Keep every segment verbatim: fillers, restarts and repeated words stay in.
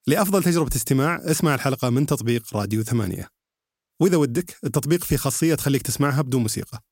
لأفضل تجربة استماع اسمع الحلقة من تطبيق راديو ثمانية، وإذا ودك التطبيق فيه خاصية تخليك تسمعها بدون موسيقى.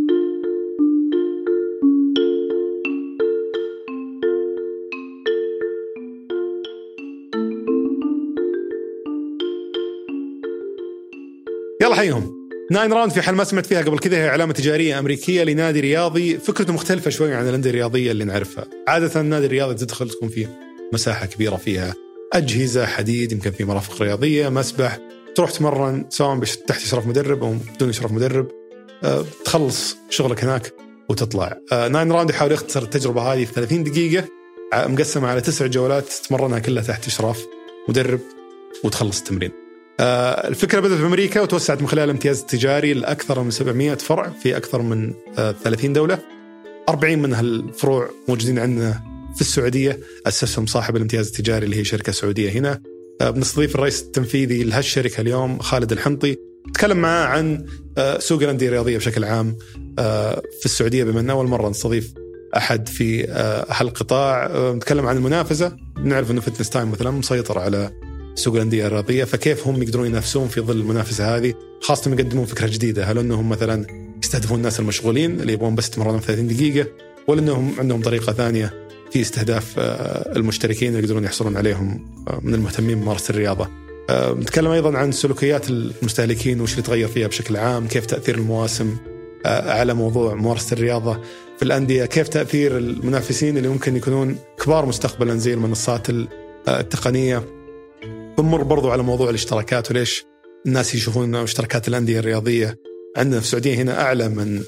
يلا حيهم. ناين راوند في حال ما سمعت فيها قبل كذا هي علامة تجارية أمريكية لنادي رياضي فكرته مختلفة شوي عن الأندية الرياضية اللي نعرفها. عادة النادي الرياضي تدخل تكون فيه مساحة كبيرة فيها أجهزة حديد، يمكن في مرافق رياضية، مسبح، تروح تمرن سواء تحت إشراف مدرب أو بدون إشراف مدرب، أه تخلص شغلك هناك وتطلع. أه ناين راوند يحاول يختصر التجربة هذه في ثلاثين دقيقة مقسمة على تسع جولات تمرنها كلها تحت إشراف مدرب وتخلص التمرين. أه الفكرة بدأت في أمريكا وتوسعت من خلال الامتياز التجاري لأكثر من سبعمائة فرع في أكثر من أه ثلاثين دولة. أربعين من هالفروع موجودين عندنا في السعودية، أسسهم صاحب الامتياز التجاري اللي هي شركة سعودية هنا. بنستضيف الرئيس التنفيذي لهالشركة اليوم خالد الحنطي، نتكلم معاه عن سوق الأندية الرياضية بشكل عام في السعودية، بما أنه أول مرة نستضيف أحد في هالقطاع. نتكلم عن المنافسة، نعرف أنه فتنس تايم مثلا مسيطر على سوق الأندية الرياضية، فكيف هم يقدرون ينافسون في ظل المنافسة هذه، خاصة يقدمون فكرة جديدة. هل أنهم مثلا يستهدفون الناس المشغولين اللي يبغون بس تمرنهم ثلاثين دقيقة، ولا أنهم عندهم طريقة ثانية في استهداف المشتركين اللي يقدرون يحصلون عليهم من المهتمين بممارسة الرياضة. نتكلم أيضا عن سلوكيات المستهلكين وش اللي تغير فيها بشكل عام، كيف تأثير المواسم على موضوع ممارسة الرياضة في الأندية، كيف تأثير المنافسين اللي ممكن يكونون كبار مستقبلا زي المنصات التقنية. بنمر برضو على موضوع الاشتراكات وليش الناس يشوفون اشتراكات الأندية الرياضية عندنا في السعودية هنا أعلى من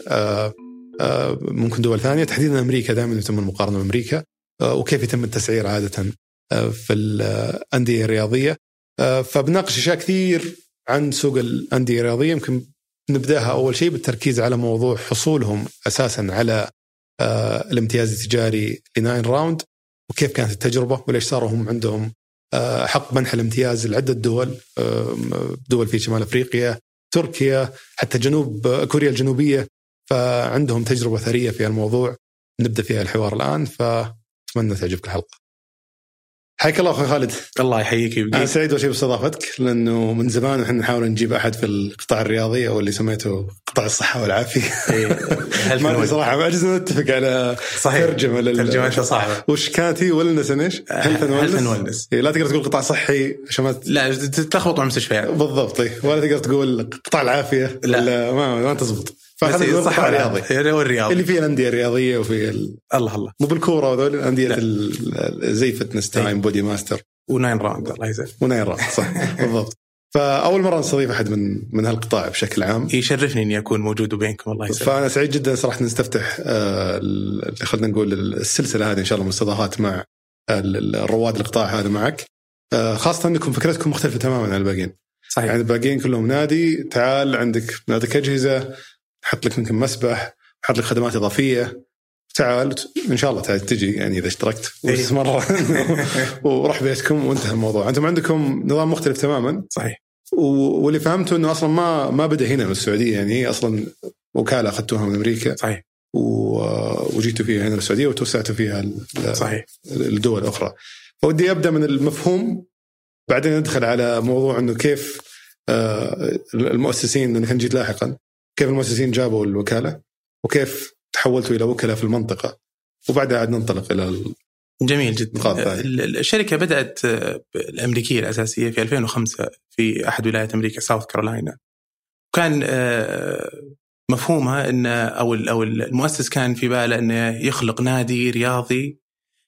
ممكن دول ثانية، تحديدا أمريكا دائما يتم المقارنة بأمريكا، وكيف يتم التسعير عادة في الأندية الرياضية. فبناقش أشياء كثير عن سوق الأندية الرياضية. يمكن نبدأها أول شيء بالتركيز على موضوع حصولهم أساسا على الامتياز التجاري لناين راوند، وكيف كانت التجربة، وليش صاروا هم عندهم حق منح الامتياز لعدة دول، دول في شمال أفريقيا، تركيا، حتى جنوب كوريا الجنوبية، فعندهم تجربة ثرية في الموضوع. نبدأ فيها الحوار الآن، فأتمنى تعجبك الحلقة. حياك الله أخي خالد. الله يحييك يبقى. أنا سعيد وشيء باستضافتك، لأنه من زمان وإحنا نحاول نجيب أحد في القطاع الرياضي أو اللي سميته قطاع الصحة والعافية. ما أدري صراحة، ما أجزنا نتفق على صحيح. ترجمة لل ترجمة صعبة. وش كانت هي ولنس إيش؟ هيلث أند ويلنس. لا تقدر تقول قطاع صحي عشان ما لا تتلخبط مع مستشفيات. بالضبط. ولا تقدر تقول قطاع العافية. لا ما ما تزبط. فهذا الصحة الرياضي الرياضي اللي فيه الأندية الرياضية وفي ال... الله الله مو بالكورة وذول الأندية ال... زي فتنس تايم، بودي ماستر، وناين راوند. الله يسعدك. وناين راوند صح. بالضبط. فأول مرة نستضيف أحد من من هالقطاع بشكل عام. يشرفني إني أكون موجود بينكم. الله يسعدك. فأنا سعيد جدا صراحة نستفتح آه اللي خلنا نقول السلسلة هذه إن شاء الله مستضافات مع الرواد القطاع هذا معك، آه خاصة أنكم فكرتكم مختلفة تماما عن الباقيين. صحيح. يعني الباقيين كلهم نادي، تعال عندك ناديك أجهزة، حط لك ممكن مسبح، حط لك خدمات إضافية، تعال إن شاء الله تعال تجي يعني إذا اشتركت وتستمر وروح بيتكم وانتهى الموضوع. أنتم عندكم نظام مختلف تماما. صحيح. واللي فهمته إنه أصلا ما ما بدأ هنا من السعودية، يعني هي أصلا وكالة أخذتوها من أمريكا. صحيح. وجيتوا فيها هنا السعودية وتوسعتوا فيها صحيح الدول الأخرى. فودي أبدأ من المفهوم، بعدين ندخل على موضوع إنه كيف المؤسسين، لأن كان جيت لاحقا، كيف المؤسسين جابوا الوكالة وكيف تحولتوا إلى وكالة في المنطقة، وبعدها عاد ننطلق إلى ال... جميل جدا. الشركة بدأت الأمريكية الأساسية في ألفين وخمسة في أحد ولايات أمريكا ساوث كارولاينا. كان مفهومها أن أو أو المؤسس كان في باله أنه يخلق نادي رياضي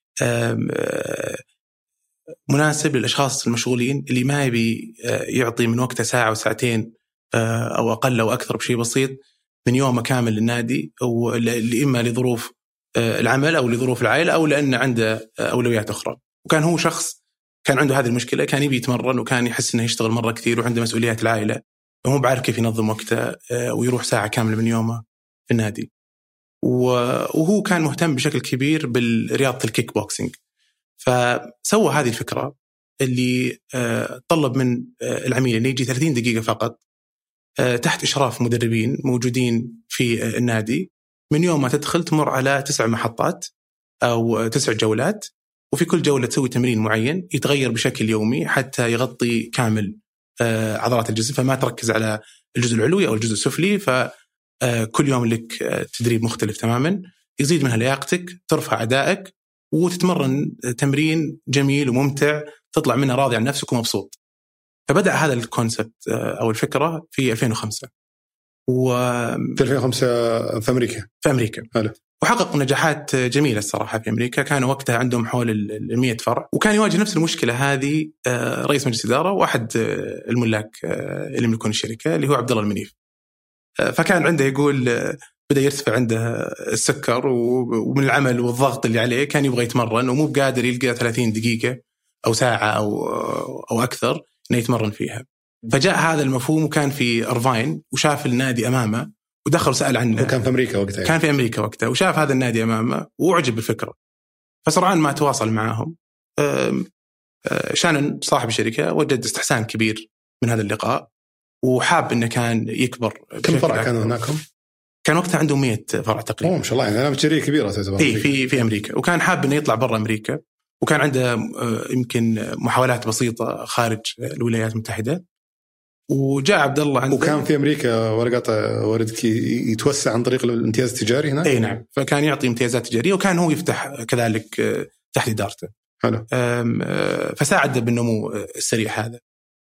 مناسب للأشخاص المشغولين اللي ما يبي يعطي من وقته ساعة وساعتين أو أقل أو أكثر بشيء بسيط من يوم كامل للنادي، أو إما لظروف العمل أو لظروف العائلة أو لأن عنده أولويات أخرى. وكان هو شخص كان عنده هذه المشكلة، كان يبي يتمرن وكان يحس أنه يشتغل مرة كثير وعنده مسؤوليات العائلة ومو بعرف كيف ينظم وقته ويروح ساعة كاملة من يومه في النادي. وهو كان مهتم بشكل كبير بالرياضة الكيك بوكسينج، فسوى هذه الفكرة اللي طلب من العميل أن يجي ثلاثين دقيقة فقط تحت إشراف مدربين موجودين في النادي. من يوم ما تدخل تمر على تسع محطات أو تسع جولات وفي كل جولة تسوي تمرين معين يتغير بشكل يومي حتى يغطي كامل عضلات الجسم، فما تركز على الجزء العلوي أو الجزء السفلي. فكل يوم لك تدريب مختلف تماما يزيد منها لياقتك، ترفع أدائك، وتتمرن تمرين جميل وممتع تطلع منه راضي عن نفسك ومبسوط. فبدأ هذا الكونسبت أو الفكرة في ألفين وخمسة و... في ألفين وخمسة في أمريكا في أمريكا هلو. وحقق نجاحات جميلة الصراحة في أمريكا. كانوا وقتها عندهم حول المية فرع، وكان يواجه نفس المشكلة هذه رئيس مجلس إدارة واحد الملاك اللي يملكون الشركة اللي هو عبد الله المنيف. فكان عنده يقول بدأ يرتفع عنده السكر ومن العمل والضغط اللي عليه كان يبغى يتمرن ومو بقادر يلقى ثلاثين دقيقة أو ساعة أو أو أكثر إنه يتمرن فيها. فجاء هذا المفهوم وكان في أرفاين وشاف النادي أمامه ودخل وسأل عنه. وكان في أمريكا وقتها كان في أمريكا وقتها وشاف هذا النادي أمامه وأعجب بالفكرة. فسرعان ما تواصل معهم. شانون صاحب الشركة وجد استحسان كبير من هذا اللقاء وحاب إنه كان يكبر. كم فرع كانوا هناكم؟ كان وقتها عندهم مية فرع تقريبا. أوه ما شاء الله، يعني أنا شركة كبيرة تعتبر. في في في أمريكا، وكان حاب إنه يطلع برا أمريكا، وكان عنده يمكن محاولات بسيطة خارج الولايات المتحدة. وجاء عبد الله عنده وكان في أمريكا ورقات وردك يتوسع عن طريق الامتياز التجاري هناك. أي نعم، فكان يعطي امتيازات تجارية وكان هو يفتح كذلك تحت إدارته. حلو. فساعد بالنمو السريع هذا.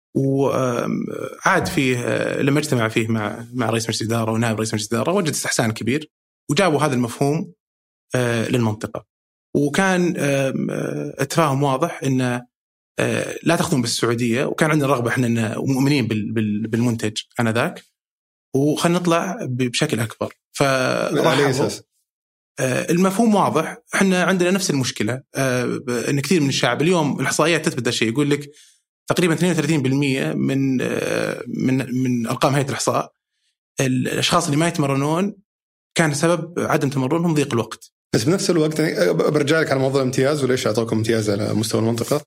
وعاد فيه لما اجتمع فيه مع مع رئيس مجلس الإدارة ونائب رئيس مجلس الإدارة وجد استحسان كبير وجابوا هذا المفهوم للمنطقة. وكان اتفاهم واضح إنه لا تخدم بالسعودية، وكان عندنا رغبة إحنا مؤمنين بالمنتج أنا ذاك وخلنا نطلع بشكل أكبر. فرحبوا. المفهوم واضح، إحنا عندنا نفس المشكلة إن كثير من الشعب اليوم الإحصائيات تثبت الشيء، يقول لك تقريبا اثنين وثلاثين بالمئة من من من أرقام هيئة الإحصاء الأشخاص اللي ما يتمرنون كان سبب عدم تمرنهم ضيق الوقت. بس بنفس الوقت يعني برجع لك على موضوع الامتياز وليش أعطوكم امتياز على مستوى المنطقة.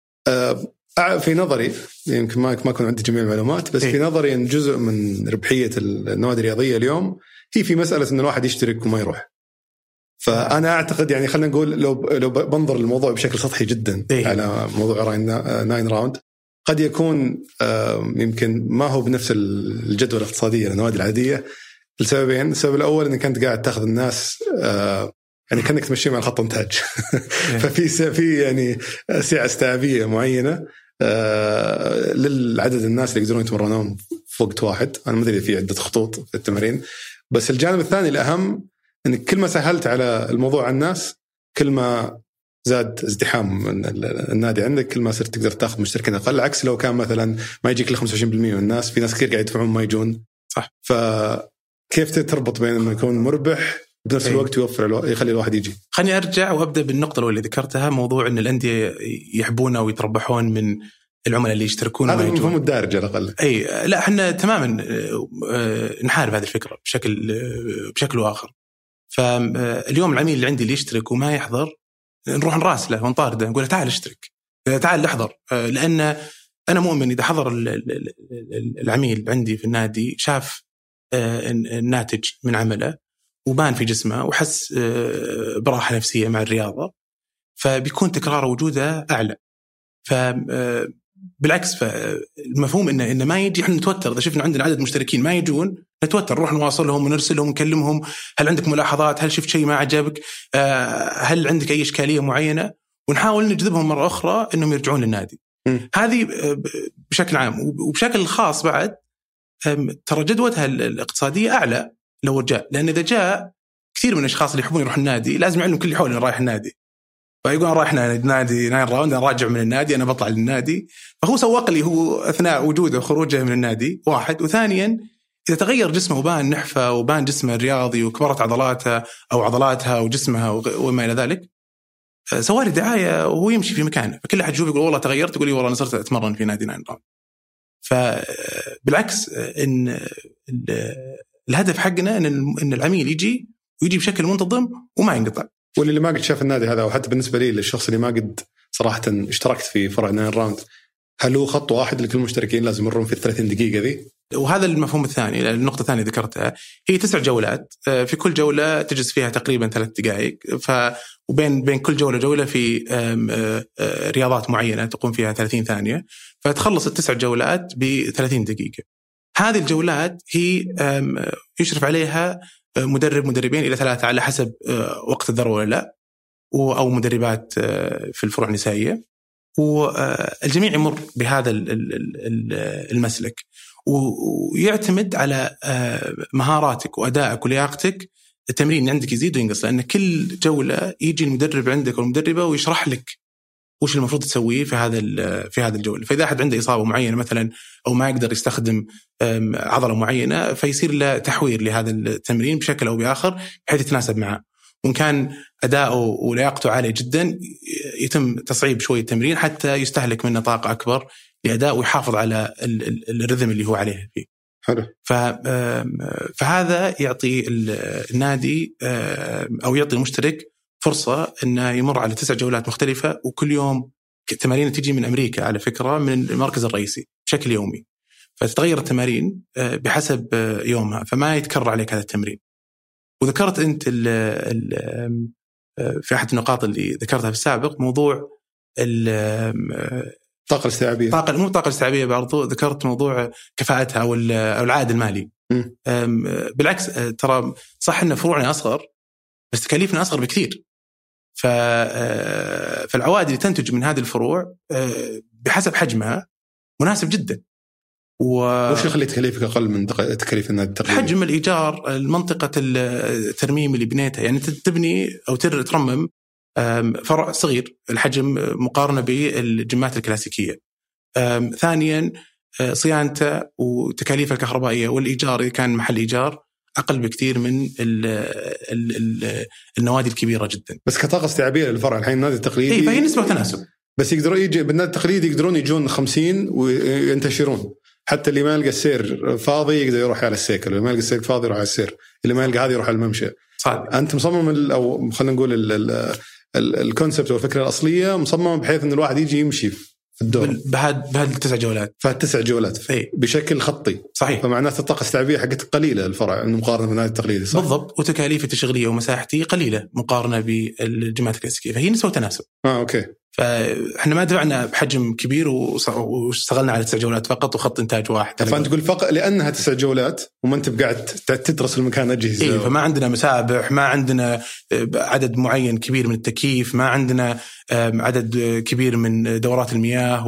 في نظري يمكن ما ما كان عندي جميع المعلومات، بس إيه؟ في نظري ان جزء من ربحيه النوادي الرياضيه اليوم هي في مساله ان الواحد يشترك وما يروح. فانا اعتقد يعني خلينا نقول لو لو بنظر الموضوع بشكل سطحي جدا إيه؟ على موضوع ناين راوند قد يكون يمكن ما هو بنفس الجدوى الاقتصاديه للنوادي العاديه لسببين. السبب الاول انك كنت قاعد تاخذ الناس يعني كأنك تمشي مع الخط انتاج ففي في يعني سعة استيعابية معينة آه للعدد الناس اللي يقدرون يتمرنون في وقت واحد. أنا ما أدري في عدة خطوط في التمارين، بس الجانب الثاني الأهم إنك كل ما سهلت على الموضوع على الناس كل ما زاد ازدحام من النادي عندك، كل ما صرت تقدر تاخذ مشتركين أقل. عكس لو كان مثلا ما يجيك ل خمسة وعشرين بالمئة من الناس، في ناس كثير قاعد يدفعون ما يجون. صح. فكيف تربط بين إنه يكون مربح بنفس الوقت يوفر الو... يخلي الواحد يجي؟ خليني أرجع وأبدأ بالنقطة الأولى اللي ذكرتها، موضوع إن الأندية يحبون أو يتربحون من العملاء اللي يشتركون. هذا مفهوم الدارج على الأقل. أي لا، إحنا تماما نحارب هذه الفكرة بشكل بشكل آخر. فاليوم العميل اللي عندي اللي يشترك وما يحضر نروح نراسله ونطارده نقول تعال اشترك، تعال احضر، لأن أنا مؤمن إذا حضر العميل عندي في النادي شاف الناتج من عمله وبان في جسمه وحس براحة نفسية مع الرياضة، فبيكون تكرار وجوده أعلى. فبالعكس فالمفهوم إنه إنه ما يجي إحنا نتوتر إذا شفنا عندنا عدد مشتركين ما يجون، نتوتر نروح نواصلهم ونرسلهم ونكلمهم، هل عندك ملاحظات؟ هل شفت شيء ما عجبك؟ هل عندك أي إشكالية معينة؟ ونحاول نجذبهم مرة أخرى إنهم يرجعون للنادي. م. هذه بشكل عام. وبشكل خاص بعد ترى جدوتها الاقتصادية أعلى لو جاء، لأن إذا جاء كثير من الأشخاص اللي يحبون يروح النادي لازم يعلم كل حول إنه رايح النادي، فيقول أنا رايح نادي ناين راوند، أنا راجع من النادي، أنا بطلع للنادي. فهو سوق لي هو أثناء وجوده وخروجه من النادي واحد. وثانيا إذا تغير جسمه وبان نحفة وبان جسمه الرياضي وكبرت عضلاته أو عضلاتها وجسمها وما إلى ذلك، سوالي دعاية وهو يمشي في مكانه، فكل أحد يشوف يقول والله تغيرت، يقول لي والله أنا صرت أتمرن في نادي ناين راوند. فبالعكس إن الهدف حقنا إن إن العميل يجي ويجي بشكل منتظم وما ينقطع. واللي ما قد شاف النادي هذا، وحتى بالنسبة لي للشخص اللي ما قد صراحة اشتركت في فرع ناين راوند، هل هو خط واحد لكل المشتركين لازم يمرون في الثلاثين دقيقة ذي؟ وهذا المفهوم الثاني. النقطة الثانية ذكرتها هي تسع جولات، في كل جولة تجلس فيها تقريبا ثلاث دقائق. ف وبين بين كل جولة جولة في رياضات معينة تقوم فيها ثلاثين ثانية، فتخلص التسع جولات بثلاثين دقيقة. هذه الجولات هي يشرف عليها مدرب مدربين إلى ثلاثة على حسب وقت الذروة ولا لا، أو مدربات في الفروع النسائية، والجميع يمر بهذا المسلك، ويعتمد على مهاراتك وأدائك ولياقتك. التمرين عندك يزيد وينقص، لأن كل جولة يجي المدرب عندك والمدربة ويشرح لك وش المفروض تسويه في هذا في هذا الجولة. فإذا أحد عنده إصابة معينة مثلا أو ما يقدر يستخدم عضلة معينة، فيصير له تحوير لهذا التمرين بشكل أو بآخر بحيث يتناسب معه. وإن كان أداؤه ولياقته عالية جدا، يتم تصعيب شوية التمرين حتى يستهلك منه طاقة أكبر لأداء ويحافظ على الرذم اللي هو عليه فيه. حلو. فهذا يعطي النادي أو يعطي المشترك فرصة أنه يمر على تسع جولات مختلفة، وكل يوم التمارين تيجي من أمريكا على فكرة، من المركز الرئيسي بشكل يومي، فتتغير التمارين بحسب يومها، فما يتكرر عليك هذا التمرين. وذكرت أنت ال ال في أحد النقاط اللي ذكرتها في السابق موضوع الطاقة الاستيعابية، طاقة مو الطاقة الاستيعابية، برضو ذكرت موضوع كفاءتها أو العائد المالي. بالعكس ترى صح إن فروعنا أصغر بس تكاليفنا أصغر بكثير، فالعوائد اللي تنتج من هذه الفروع بحسب حجمها مناسب جدا. وش يخلي تكاليفك أقل من تكاليف النادي التقليدي؟ حجم الإيجار، المنطقة الترميم اللي بنيتها، يعني تبني أو ترمم فرع صغير الحجم مقارنة بالجمات الكلاسيكية. ثانيا صيانته وتكاليف الكهربائية والإيجار، إذا كان محل إيجار أقل بكثير من ال ال ال النوادي الكبيرة جدا. بس كطاقة استيعابية للفرع الحين النادي التقليدي إيه، فهي نسبة وتناسب. بس يقدروا يجي بالنادي التقليدي يقدرون يجون خمسين وينتشرون، حتى اللي ما يلقى السير فاضي يقدر يروح على السيكل، اللي ما يلقى السير فاضي يروح على السير، اللي ما يلقى هذا يروح على الممشى. صحيح. أنت مصمم أو خلينا نقول الكونسبت والفكرة الأصلية مصممة بحيث إن الواحد يجي يمشي في الدور بهاد بهاد التسع جولات فالتسع جولات إيه؟ بشكل خطي. صحيح. فمعناته الطاقة الاستيعابية حقت قليلة الفرع مقارنة بالنادي التقليدي. صح؟ بالضبط. وتكاليف التشغيلية ومساحتي قليلة مقارنة بالجماعات الكلاسيكية، فهي نسبة وتناسب. آه أوكي. فإحنا ما دفعنا بحجم كبير واشتغلنا على تسع جولات فقط وخط إنتاج واحد. فأنت تقول فقط لأنها تسع جولات وما أنت بقعد تدرس المكان أجهزة. إيه، فما عندنا مسابح، ما عندنا عدد معين كبير من التكييف، ما عندنا عدد كبير من دورات المياه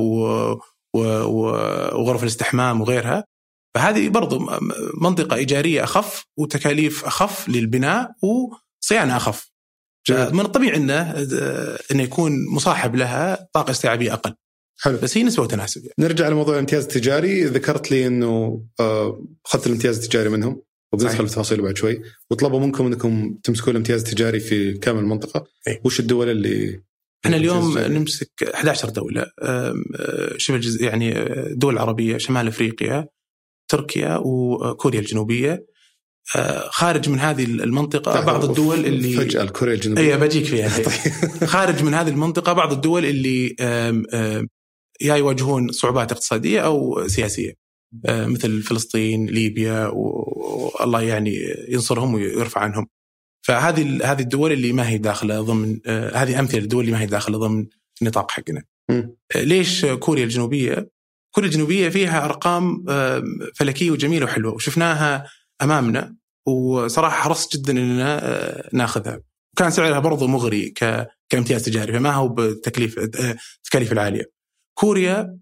وغرف الاستحمام وغيرها. فهذه برضو منطقة إيجارية أخف وتكاليف أخف للبناء وصيانة أخف. من الطبيعي إنه إنه يكون مصاحب لها طاقة استيعابية أقل. حلو. بس هي نسبة وتناسب يعني. نرجع لموضوع الامتياز التجاري. ذكرت لي إنه أخذت الامتياز التجاري منهم، وبندخل في تفاصيل بعد شوي، وطلبوا منكم إنكم تمسكوا الامتياز التجاري في كامل المنطقة. أي. وش الدول اللي إحنا اليوم نمسك أحد عشر دولة، شبه يعني دول عربية، شمال أفريقيا، تركيا وكوريا الجنوبية. خارج من هذه المنطقة بعض الدول اللي فجأة الكوريا الجنوبية أي بجيك فيها. خارج من هذه المنطقة بعض الدول اللي يا يواجهون صعوبات اقتصادية أو سياسية، مثل فلسطين، ليبيا، والله يعني ينصرهم ويرفع عنهم. فهذه هذه الدول اللي ما هي داخلة ضمن هذه أمثلة الدول اللي ما هي داخلة ضمن النطاق حقنا. م. ليش كوريا الجنوبية؟ كوريا الجنوبية فيها أرقام فلكية وجميلة وحلوة وشفناها أمامنا، وصراحة حرصت جدا إننا ناخذها، وكان سعرها برضو مغري كامتياز تجاري، فما هو بتكليف التكاليف العالية. كوريا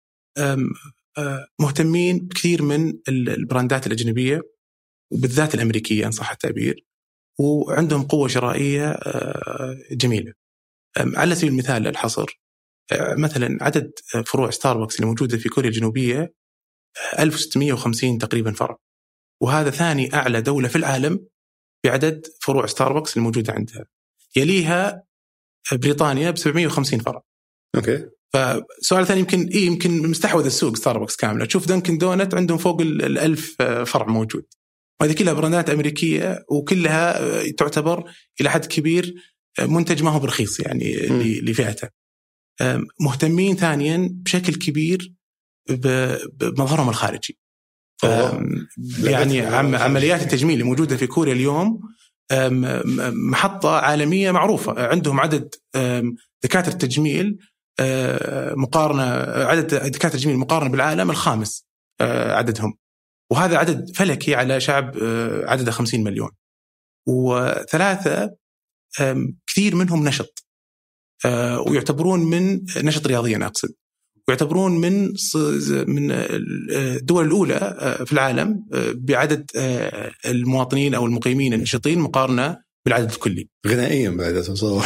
مهتمين كثير من البراندات الأجنبية وبالذات الأمريكية إن صح التعبير، وعندهم قوة شرائية جميلة. على سبيل المثال الحصر، مثلا عدد فروع ستاربكس اللي موجودة في كوريا الجنوبية ألف وستمائة وخمسين تقريبا فرع، وهذا ثاني أعلى دولة في العالم بعدد فروع ستاربكس الموجودة عندها. يليها بريطانيا بسبعمائة وخمسين فرع. أوكي. فسؤال ثاني، يمكن إيه يمكن مستحوذ السوق ستاربكس كاملة. تشوف دانكن دونت عندهم فوق الألف فرع موجود، وهذه كلها براندات أمريكية، وكلها تعتبر إلى حد كبير منتج ما هو برخيص يعني لفئته. مهتمين ثانيا بشكل كبير بمظهرهم الخارجي. يعني عم عمليات التجميل اللي موجودة في كوريا اليوم محطة عالمية معروفة، عندهم عدد دكاترة التجميل مقارنة عدد دكاترة التجميل مقارنة بالعالم الخامس عددهم، وهذا عدد فلكي على شعب عدده خمسين مليون. وثلاثة كثير منهم نشط، ويعتبرون من نشط رياضيا أقصد، ويعتبرون من من الدول الأولى في العالم بعدد المواطنين أو المقيمين النشطين مقارنة بالعدد الكلي. غنائيا بعد تصور.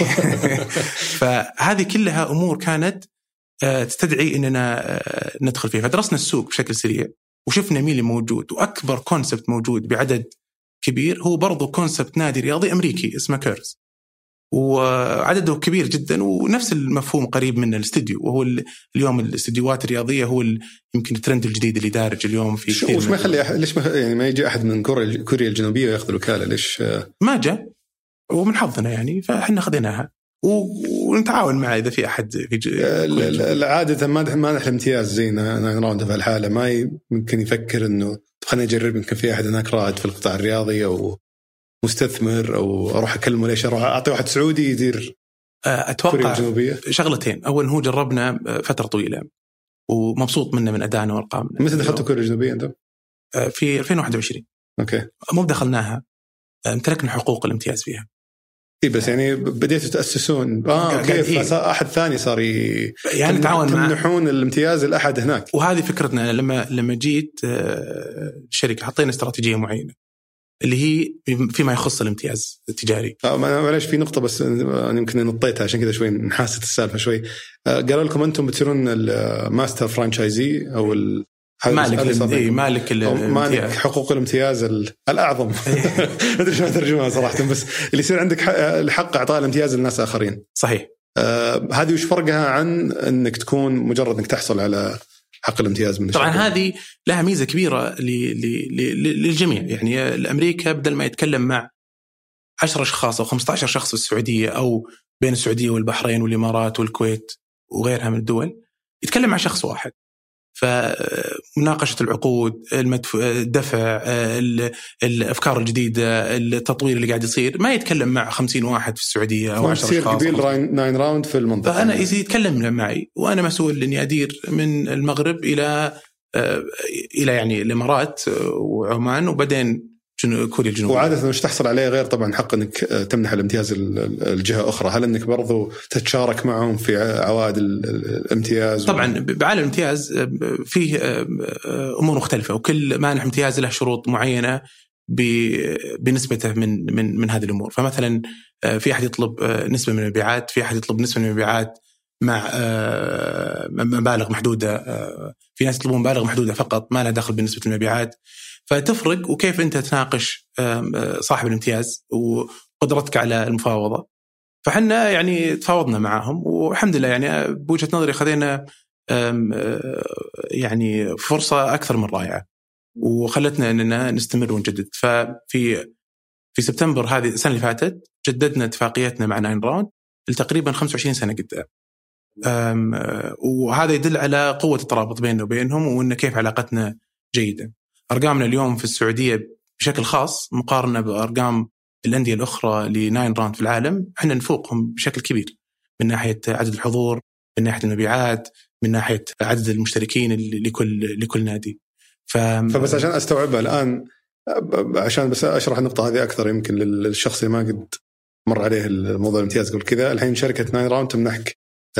فهذه كلها أمور كانت تستدعي أننا ندخل فيها. فدرسنا السوق بشكل سريع وشفنا مين اللي موجود، وأكبر كونسبت موجود بعدد كبير هو برضو كونسبت نادي رياضي أمريكي اسمه كيرز، وعدده كبير جدا ونفس المفهوم قريب من الاستديو، وهو اليوم الاستديوهات الرياضية هو يمكن الترند الجديد اللي دارج اليوم في كثير. وش ما يخلي أحد ليش ما يعني ما يجي أحد من كوريا كوريا الجنوبية ويأخذ الوكالة؟ ليش ما جاء؟ ومن حظنا يعني فإحنا خذيناها ونتعاون معه إذا في أحد في عادة ما ما نحن امتياز زي ناين راوند في الحالة ما يمكن يفكر إنه خلينا نجرب يمكن في أحد هناك رائد في القطاع الرياضي أو مستثمر أو أروح أكلمه ليش أروح أعطي واحد سعودي يدير. أتوقع شغلتين، أول هو جربنا فترة طويلة ومبسوط منه من أدائنا وأرقامنا. متى دخلتوا كوريا الجنوبية أنتم؟ في ألفين وواحد وعشرين. أوكي. مو دخلناها، امتلكنا حقوق الامتياز فيها. إيه بس يعني بديتوا تأسسون آه كيف إيه؟ أحد ثاني صار يعني تعاون مع تمنحون الامتياز لأحد هناك. وهذه فكرتنا. أنا لما لما جيت الشركة حطينا استراتيجية معينة اللي هي فيما يخص الامتياز التجاري. آه معلش في نقطة بس يمكن نطيتها عشان كذا شوي نحاسة السالفة شوي. آه قالوا لكم أنتم بتصيرون الماستر فرانشايزي أو ال مالك إيه مالك مالك حقوق الامتياز الأعظم. ما أدري شو ترجمها صراحة، بس اللي يصير عندك الحق إعطاء الامتياز للناس آخرين. صحيح. آه هذه وش فرقها عن أنك تكون مجرد أنك تحصل على حق الامتياز من طبعا الشركة. هذه لها ميزة كبيرة للجميع. يعني الأمريكا بدل ما يتكلم مع عشرة أشخاص أو خمسة عشر شخص في السعودية أو بين السعودية والبحرين والإمارات والكويت وغيرها من الدول، يتكلم مع شخص واحد. فمناقشة العقود، المدفع، الدفع، الأفكار الجديدة، التطوير اللي قاعد يصير، ما يتكلم مع خمسين واحد في السعودية أو عشرة أشخاص. قبيل ناين راوند في المنطقة. فأنا إذا يتكلم معي وأنا مسؤول إني أدير من المغرب إلى إلى يعني الإمارات وعمان وبعدين كوريا الجنوبية. وعادة مش تحصل عليه غير طبعا حق انك تمنح الامتياز الجهة أخرى. هل انك برضو تتشارك معهم في عوائد الامتياز؟ طبعا بعالم الامتياز فيه أمور مختلفة، وكل مانح امتياز له شروط معينة بنسبته من من من هذه الأمور. فمثلا في أحد يطلب نسبة من المبيعات، في أحد يطلب نسبة من المبيعات مع مبالغ محدودة، في ناس يطلبون مبالغ محدودة فقط ما لها دخل بنسبة المبيعات. فتفرق وكيف أنت تناقش صاحب الامتياز وقدرتك على المفاوضة. فحنا يعني تفاوضنا معهم والحمد لله يعني بوجهة نظري خذينا يعني فرصة أكثر من رائعة وخلتنا أننا نستمر ونجدد. ففي في سبتمبر هذه السنة اللي فاتت جددنا اتفاقيتنا مع ناين راوند لتقريبا خمسة وعشرين سنة قدام. وهذا يدل على قوة الترابط بيننا وبينهم وأن كيف علاقتنا جيدة. أرقامنا اليوم في السعودية بشكل خاص مقارنة بأرقام الأندية الأخرى لناين راوند في العالم، احنا نفوقهم بشكل كبير من ناحية عدد الحضور، من ناحية المبيعات، من ناحية عدد المشتركين لكل لكل نادي. ف... فبس عشان أستوعبها الآن، عشان بس أشرح النقطة هذه أكثر يمكن للشخص اللي ما قد مر عليه الموضوع الامتياز قبل كذا. الحين شركة ناين راوند تمنحك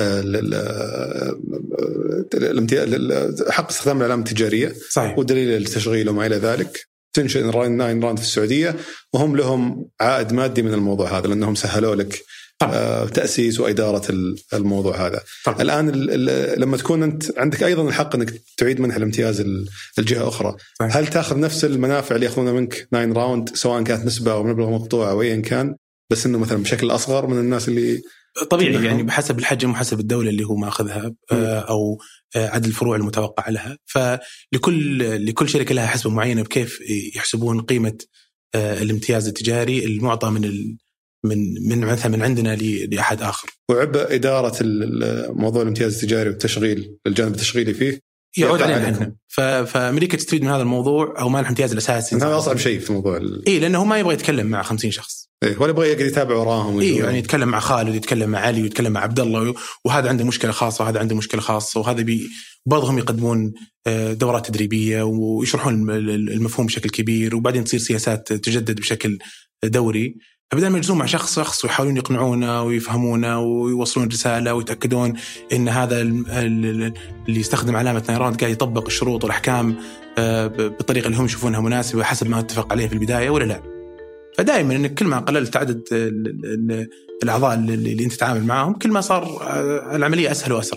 حق استخدام العلامة التجارية صحيح. ودليل التشغيل وما إلى ذلك. تنشئ ناين راوند في السعودية وهم لهم عائد مادي من الموضوع هذا لأنهم سهلوا لك طبعا. تأسيس وإدارة الموضوع هذا طبعا. الآن لما تكون أنت عندك أيضا الحق أنك تعيد منح الامتياز الجهة أخرى طبعا. هل تأخذ نفس المنافع اللي يأخذونها منك ناين راوند سواء كانت نسبة أو مبلغ مقطوع أو أيا كان، بس إنه مثلا بشكل أصغر من الناس اللي طبيعي يعني بحسب الحجم وحسب الدولة اللي هو ماخذها أو عدد الفروع المتوقع لها. فلكل لكل شركة لها حسبة معينة بكيف يحسبون قيمة الامتياز التجاري المعطى من ال من من مثلا من عندنا لأحد آخر. وعبء إدارة الموضوع الامتياز التجاري والتشغيل الجانب التشغيلي فيه يعود علينا احنا. فامريكا تستفيد من هذا الموضوع او مانح امتياز الاساسي. هذا اصعب شيء في موضوع ال... اي لانه هو ما يبغى يتكلم مع خمسين شخص، إيه ولا يبغى يقعد يتابع وراهم. اي يعني يتكلم مع خالد ويتكلم مع علي ويتكلم مع عبد الله، وهذا عنده مشكله خاصه وهذا عنده مشكله خاصه، وهذا بي بعضهم يقدمون دورات تدريبيه ويشرحون المفهوم بشكل كبير، وبعدين تصير سياسات تجدد بشكل دوري. فبدل ما يجلسون مع شخص شخص ويحاولون يقنعونه ويفهمونه ويوصلون رسالة ويتأكدون إن هذا اللي يستخدم علامة نايراند قاعد يطبق الشروط والأحكام بالطريقة اللي هم يشوفونها مناسبة حسب ما اتفق عليه في البداية ولا لا. فدائما إنك كل ما قللت عدد الأعضاء اللي أنت تتعامل معهم كل ما صار العملية أسهل وأسرع.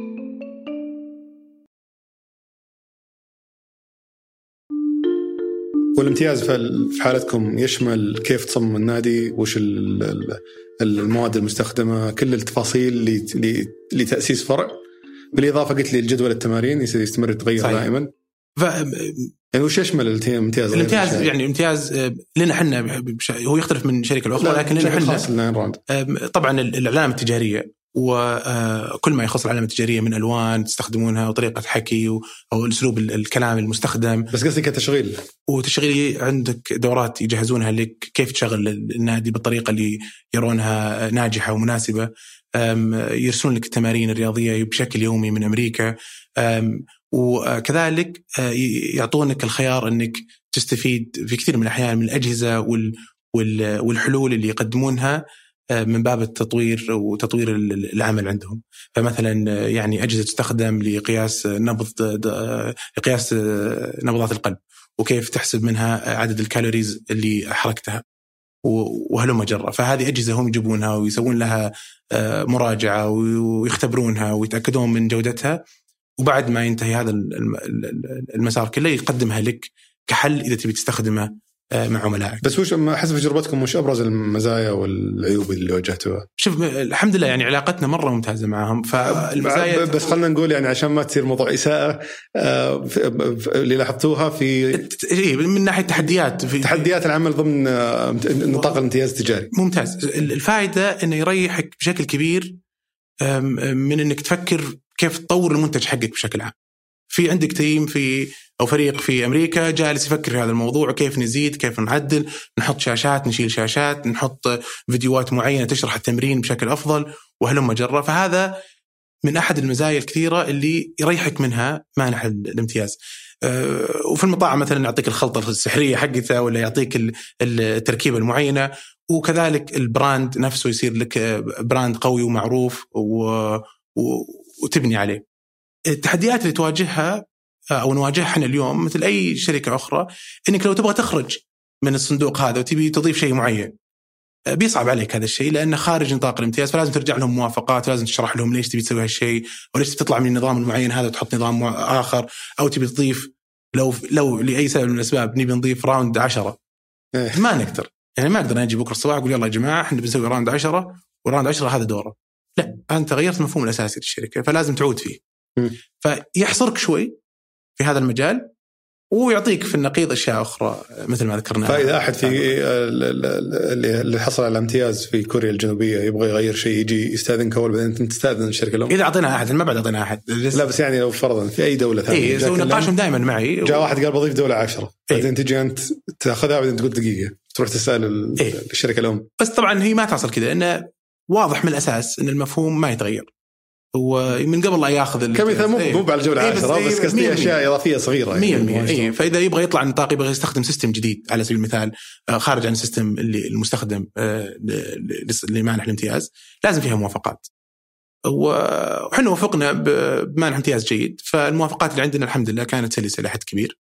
والامتياز في حالتكم يشمل كيف تصمم النادي، وش المواد المستخدمة، كل التفاصيل لتأسيس فرع، بالإضافة قلت لي الجدول التمارين يستمر يتغير دائما. ف... يعني وش يشمل الامتياز؟ الامتياز يعني امتياز لنا حنا بش... هو يختلف من شركة لأخرى، لكن لنا حنا طبعا الإعلام التجارية وكل ما يخص العلامة التجارية من ألوان تستخدمونها وطريقة حكي أو الأسلوب الكلام المستخدم. بس قصدي كتشغيل وتشغيلي عندك دورات يجهزونها لك كيف تشغل النادي بالطريقة اللي يرونها ناجحة ومناسبة. يرسلون لك التمارين الرياضية بشكل يومي من أمريكا، وكذلك يعطونك الخيار أنك تستفيد في كثير من الأحيان من الأجهزة والحلول اللي يقدمونها من باب التطوير وتطوير العمل عندهم. فمثلا يعني أجهزة تستخدم لقياس نبض لقياس نبضات القلب، وكيف تحسب منها عدد الكالوريز اللي حركتها وهلم جرة. فهذه أجهزة هم يجيبونها ويسوون لها مراجعة ويختبرونها ويتأكدون من جودتها، وبعد ما ينتهي هذا المسار كله يقدمها لك كحل إذا تبي تستخدمه مع عملائك. بس وش حسب تجربتكم وش أبرز المزايا والعيوب اللي واجهتوها؟ شوف الحمد لله يعني علاقتنا مرة ممتازة معهم. فالمزايا بس خلنا نقول يعني عشان ما تصير موضوع إساءة اللي لاحظتوها في من ناحية تحديات في تحديات العمل ضمن نطاق الامتياز التجاري. ممتاز. الفائدة إنه يريحك بشكل كبير من إنك تفكر كيف تطور المنتج حقك بشكل عام. في عندك تيم في أو فريق في أمريكا جالس يفكر في هذا الموضوع، كيف نزيد، كيف نعدل، نحط شاشات، نشيل شاشات، نحط فيديوهات معينة تشرح التمرين بشكل أفضل وهلم جرة. فهذا من أحد المزايا الكثيرة اللي يريحك منها مانح الامتياز. وفي المطاعم مثلا يعطيك الخلطة السحرية حقتها ولا يعطيك التركيبة المعينة، وكذلك البراند نفسه يصير لك براند قوي ومعروف وتبني عليه. التحديات اللي تواجهها أو نواجهها احنا اليوم مثل أي شركة أخرى، إنك لو تبغى تخرج من الصندوق هذا وتبي تضيف شيء معين بيصعب عليك هذا الشيء لأنه خارج نطاق الامتياز، فلازم ترجع لهم موافقات، ولازم تشرح لهم ليش تبي تسوي هالشيء وليش تطلع من النظام المعين هذا وتحط نظام آخر، أو تبي تضيف لو لو لأي سبب من الأسباب نبي نضيف راوند عشرة ما نقدر. يعني ما أقدر أجي بكرة الصباح أقول يلا يا جماعة إحنا بنسوي راوند عشرة وراوند عشرة هذا دوره. لا، أنت غيرت المفهوم الأساسي للشركة فلازم تعود فيه. فيحصرك شوي في هذا المجال ويعطيك في النقيض أشياء أخرى مثل ما ذكرنا. فإذا أحد في اللي حصل على الامتياز في كوريا الجنوبية يبغى يغير شيء يجي يستأذنك أول بعدين أنت تستأذن الشركة الأم. إذا أعطينا أحد ما بعد أعطينا أحد. لا بس يعني لو فرضا في أي دولة ثانية. إيه سو نقاشهم دائما معي. جاء واحد قال بضيف دولة عشرة. إيه؟ بعدين تجي أنت تأخذها بعدين تقول دقيقة تروح تسأل إيه؟ الشركة الأم. بس طبعا هي ما تصل كذا لأنه واضح من الأساس أن المفهوم ما يتغير. ومن قبل لا ياخذ كمثال مو مو على الجولة عشرة إيه بس, بس قصدي أشياء إضافية صغيرة مية بالمية. إيه فإذا يبغى يطلع النطاق يبغى يستخدم سيستم جديد على سبيل المثال خارج عن السيستم اللي المستخدم لمانح الامتياز لازم فيها موافقات، وحنا وفقنا بمانح امتياز جيد، فالموافقات اللي عندنا الحمد لله كانت سلسة لحد كبير.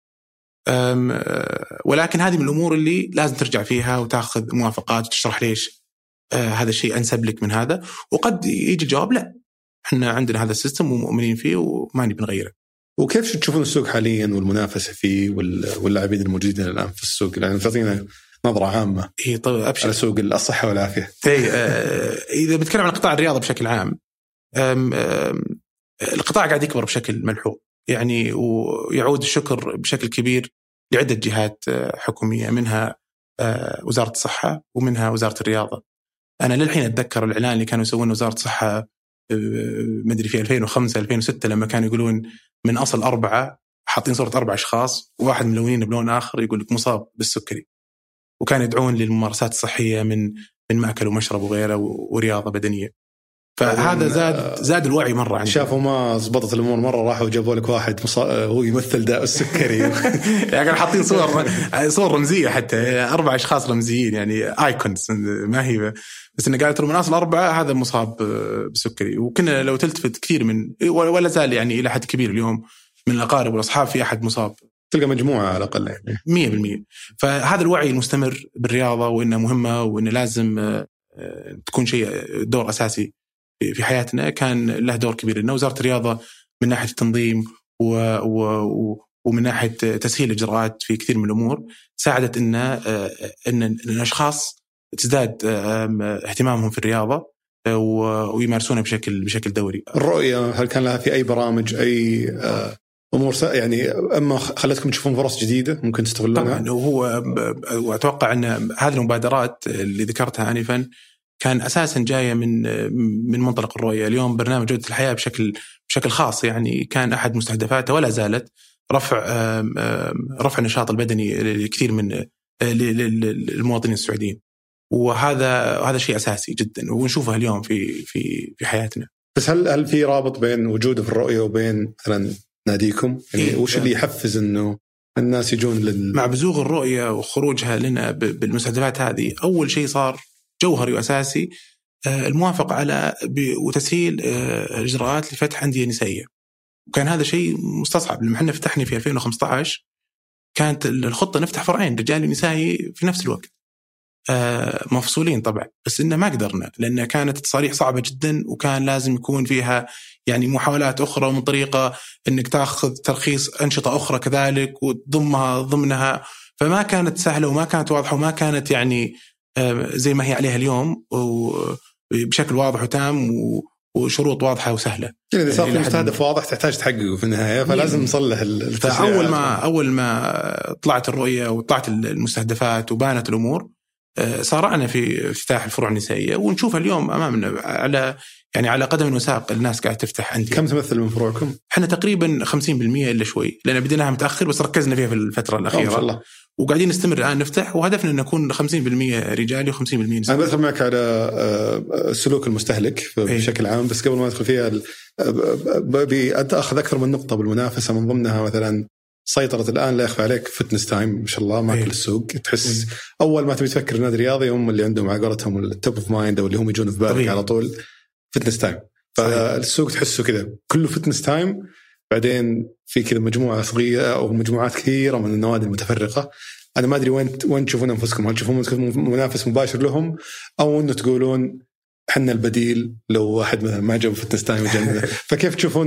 ولكن هذه من الأمور اللي لازم ترجع فيها وتأخذ موافقات وتشرح ليش هذا الشيء أنسب لك من هذا، وقد يجي الجواب لا احنا عندنا هذا السيستم ومؤمنين فيه وما نبي نغيره. وكيف تشوفون السوق حاليا والمنافسه فيه واللاعبين الموجودين الان في السوق؟ يعني تعطينا نظره عامه إيه طيب أبشر. على سوق الصحه والعافيه. إيه آه اذا بتكلم عن قطاع الرياضه بشكل عام، آم آم القطاع قاعد يكبر بشكل ملحوظ يعني، ويعود الشكر بشكل كبير لعده جهات حكوميه منها وزاره الصحه ومنها وزاره الرياضه. انا للحين اتذكر الاعلان اللي كانوا يسوونه وزاره الصحه ما أدري في ألفين وخمسة ألفين وستة لما كانوا يقولون من أصل أربعة حاطين صورة أربع أشخاص واحد ملونين بلون آخر يقول لك مصاب بالسكري، وكان يدعون للممارسات الصحية من من مأكل ومشرب وغيره ورياضة بدنية. فهذا زاد زاد الوعي مرة عندي. شافوا ما زبطت الأمور مرة راحوا وجابوا لك واحد مصا... هو يمثل داء السكري يعني كانوا حاطين صور صور رمزية حتى أربع أشخاص رمزيين يعني آيكونز ما هي بس إنه قالت من أصل أربعة هذا مصاب بالسكري. وكنا لو تلتفت كثير من ولا زال يعني إلى حد كبير اليوم من الأقارب والأصحاب في أحد مصاب، تلقى مجموعة على الأقل يعني مية بالمية. فهذا الوعي المستمر بالرياضة وإنها مهمة وإنه لازم تكون شيء دور أساسي في حياتنا كان له دور كبير لنا. وزارة الرياضة من ناحية التنظيم و... و... ومن ناحية تسهيل الإجراءات في كثير من الأمور ساعدت إن إن الأشخاص تزداد اهتمامهم في الرياضة ويمارسونها بشكل بشكل دوري. الرؤية هل كان لها في أي برامج أي أمور يعني أما خلتكم تشوفون فرص جديدة ممكن تستغلونها؟ طبعا. وهو وأتوقع أن هذه المبادرات اللي ذكرتها آنفا كان أساساً جاية من من منطلق الرؤية. اليوم برنامج جودة الحياة بشكل بشكل خاص يعني كان أحد مستهدفاته ولا زالت رفع رفع النشاط البدني لكثير من المواطنين السعوديين، وهذا هذا شيء أساسي جداً ونشوفه اليوم في في في حياتنا. بس هل هل في رابط بين وجوده في الرؤية وبين مثلاً ناديكم؟ يعني إيه؟ وش اللي يحفز إنه الناس يجون لل... مع بزوغ الرؤية وخروجها لنا بالمستهدفات هذه؟ أول شيء صار جوهري وأساسي الموافقة على وتسهيل إجراءات لفتح أندية نسائية، وكان هذا شيء مستصعب. لما احنا فتحنا في ألفين وخمسة عشر كانت الخطة نفتح فرعين رجالي ونسائي في نفس الوقت مفصولين طبعا، بس إنه ما قدرنا لأن كانت التصاريح صعبة جدا وكان لازم يكون فيها يعني محاولات أخرى ومن طريقة إنك تأخذ ترخيص أنشطة أخرى كذلك وتضمها ضمنها، فما كانت سهلة وما كانت واضحة وما كانت يعني زي ما هي عليها اليوم وبشكل واضح وتام وشروط واضحة وسهلة. يعني إذا صار في مستهدف واضح تحتاج تحققه في النهاية فلازم نصلح التسريع. أول ما أول ما طلعت الرؤية وطلعت المستهدفات وبانت الأمور صارعنا في افتتاح الفروع النسائية ونشوفها اليوم أمامنا على يعني على قدم وساق. الناس قاعدة تفتح أندية. كم تمثل من فروعكم؟ إحنا تقريبا خمسين بالمية إلا شوي لأن بديناها متأخر بس ركزنا فيها في الفترة الأخيرة وقاعدين نستمر الآن نفتح وهدفنا أن نكون خمسين بالمية رجالي وخمسين بالمية نساء. أنا بدخل معك على سلوك المستهلك بشكل عام بس قبل ما أدخل فيها ببي أخذ أكثر من نقطة بالمنافسة من ضمنها مثلا سيطرة الآن لا يخفى عليك فتنس تايم ما شاء الله ما كل السوق تحس أي. أول ما تبي تفكر نادي رياضي هم اللي عندهم على قولتهم التوب اوف مايند أو اللي هم يجون في بالك على طول فتنس تايم. فالسوق تحسه كذا كله فتنس تايم، بعدين في كذا مجموعة صغيرة أو مجموعات كثيرة من النوادي المتفرقة. أنا ما أدري وين وين تشوفون أنفسكم، هل تشوفون منافس مباشر لهم أو أنه تقولون حنا البديل لو واحد مثلا ما جاب فتنس تايم جنبنا؟ فكيف تشوفون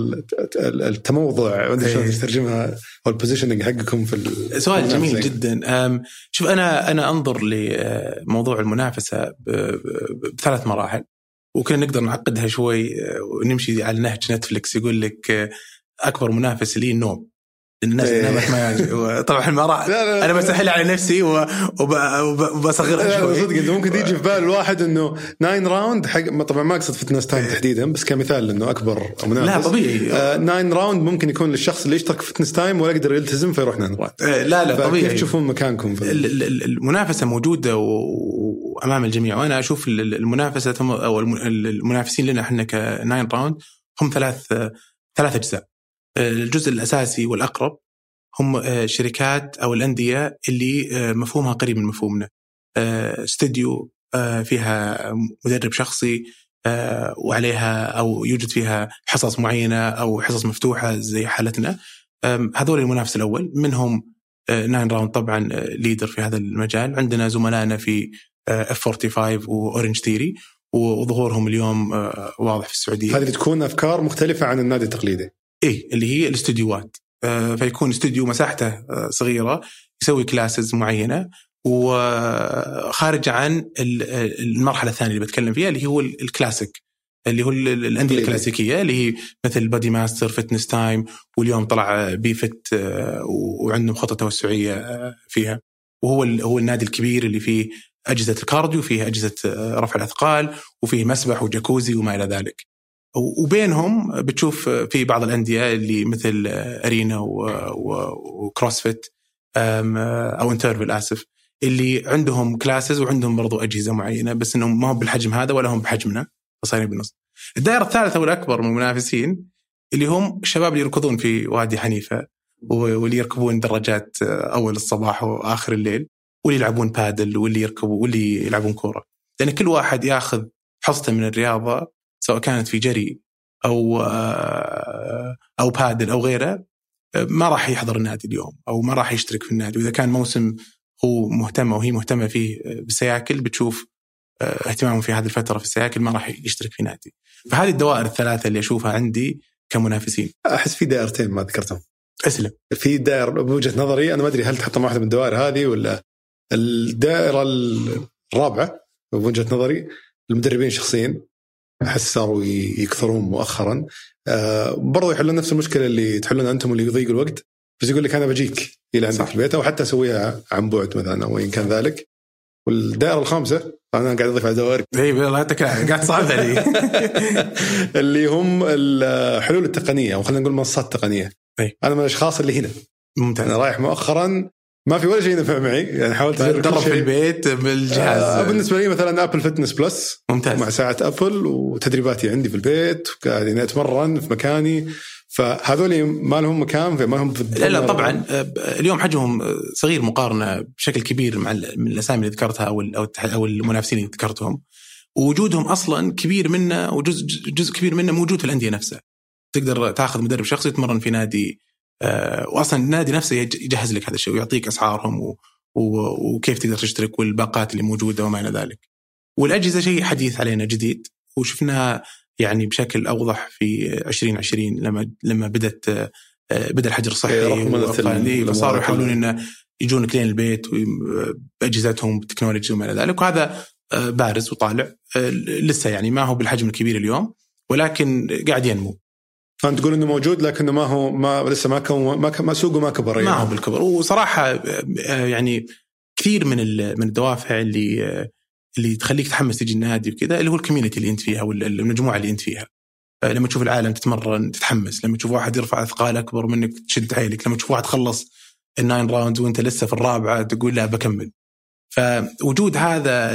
التموضع وانت شلون تترجمها او البوزيشننج حقكم في سؤال جميل جدا. شوف انا انا انظر لموضوع المنافسه بثلاث مراحل وكنا نقدر نعقدها شوي ونمشي على نهج نتفليكس يقول لك اكبر منافس لي النوم. الناس نامت ما يعني طبعا ما راح انا بسهل على نفسي وبصغرها شوي. صدق انه ممكن تيجي في بال الواحد انه ناين راوند حق طبعا ما اقصد فتنس تايم تحديدا بس كمثال انه اكبر منافس. لا طبيعي آه ناين راوند ممكن يكون للشخص اللي يشترك في فتنس تايم ولا يقدر يلتزم فيروح ناين راوند. آه لا لا طبيعي. كيف تشوفون مكانكم في المنافسه موجوده وامام الجميع، وانا اشوف المنافسه او المنافسين لنا احنا كناين راوند هم ثلاث ثلاث اجزاء. الجزء الأساسي والأقرب هم شركات أو الأندية اللي مفهومها قريب من مفهومنا. استوديو فيها مدرب شخصي وعليها أو يوجد فيها حصص معينة أو حصص مفتوحة زي حالتنا. هذول المنافس الأول منهم ناين راوند طبعا ليدر في هذا المجال. عندنا زملائنا في إف خمسة وأربعين وأورنج ثيري وظهورهم اليوم واضح في السعودية. هذه تكون أفكار مختلفة عن النادي التقليدي. إيه اللي هي الاستوديوات. آه فيكون استوديو مساحته آه صغيرة يسوي كلاسز معينة وخارج عن المرحلة الثانية اللي بتكلم فيها اللي هو الكلاسيك اللي هو الأندية الكلاسيكية اللي هي مثل بادي ماستر فتنس تايم واليوم طلع بيفت آه وعندهم خطة توسعية آه فيها. وهو هو النادي الكبير اللي فيه أجهزة الكارديو فيه أجهزة آه رفع الأثقال وفيه مسبح وجاكوزي وما إلى ذلك. وبينهم بتشوف في بعض الأندية اللي مثل أرينا وكروسفيت أو انترفل آسف اللي عندهم كلاسز وعندهم برضو أجهزة معينة بس إنهم ما هم بالحجم هذا ولا هم بحجمنا فصايرين بالنص. الدائرة الثالثة والأكبر من المنافسين اللي هم الشباب اللي يركضون في وادي حنيفة واللي يركبون دراجات أول الصباح وآخر الليل واللي يلعبون بادل واللي يركبوا واللي يلعبون كورة. لأن كل واحد يأخذ حصته من الرياضة سواء كانت في جري أو أو بادل أو غيره ما راح يحضر النادي اليوم أو ما راح يشترك في النادي. وإذا كان موسم هو مهتم وهي مهتمة فيه بالسياكل بتشوف اهتمامه في هذه الفترة في السياكل ما راح يشترك في نادي. فهذه الدوائر الثلاثة اللي أشوفها عندي كمنافسين. أحس في دائرتين ما ذكرتهم. أسلم. في دائرة بوجهة نظري أنا ما أدري هل تحطم واحدة من الدوائر هذه ولا الدائرة الرابعة بوجهة نظري المدربين الشخصيين أحس صاروا يكثرون مؤخرا. أه برضو يحلون نفس المشكلة اللي تحلونها أنتم اللي يضيق الوقت بس يقول لك أنا بجيك إلى عندك في البيت أو حتى أسويها عن بعد مثلا أو إن كان ذلك. والدائرة الخامسة أنا قاعد أضيف على دوائر إيه والله أنت قاعد صعب علي اللي هم الحلول التقنية أو خلينا نقول منصات تقنية. أي. أنا من الأشخاص اللي هنا ممتاز. أنا رايح مؤخرا ما في ولا شيء نفع معي يعني حاولت أجرب في البيت بالجهاز. آه بالنسبة لي مثلا أبل فتنس بلس ممتاز. مع ساعة أبل وتدريباتي عندي في البيت وقاعد يعني أتمرن في مكاني فهذول ما لهم مكان ما هم في لا لا طبعا اليوم حجمهم صغير مقارنة بشكل كبير مع من الأسامي اللي ذكرتها أو أو المنافسين اللي ذكرتهم. ووجودهم أصلا كبير منه وجزء جزء كبير منه موجود في الأندية نفسها. تقدر تأخذ مدرب شخصي يتمرن في نادي وأصلا النادي نفسه يجهز لك هذا الشيء ويعطيك أسعارهم و... و... وكيف تقدر تشترك والباقات اللي موجودة وما إلى ذلك. والأجهزة شيء حديث علينا جديد وشفناها يعني بشكل أوضح في عشرين عشرين لما لما بدت بدأ الحجر الصحي فصاروا يحاولون إنه يجونك لين البيت بأجهزتهم بالتكنولوجيا وما إلى ذلك. وهذا بارز وطالع لسه يعني ما هو بالحجم الكبير اليوم ولكن قاعد ينمو. فأنت تقول إنه موجود لكنه ما هو ما لسه ما كون ما ما سوقه ما كبر يعني. ما هو بالكبر. وصراحة يعني كثير من من الدوافع اللي اللي تخليك تحمس تجي النادي وكذا اللي هو الكوميونتي اللي أنت فيها والمجموعة اللي أنت فيها. لما تشوف العالم تتمرن تتحمس. لما تشوف واحد يرفع أثقال أكبر منك تشد حيلك. لما تشوف واحد خلص الناين راوندز وأنت لسه في الرابعة تقول لا بكمل. فوجود هذا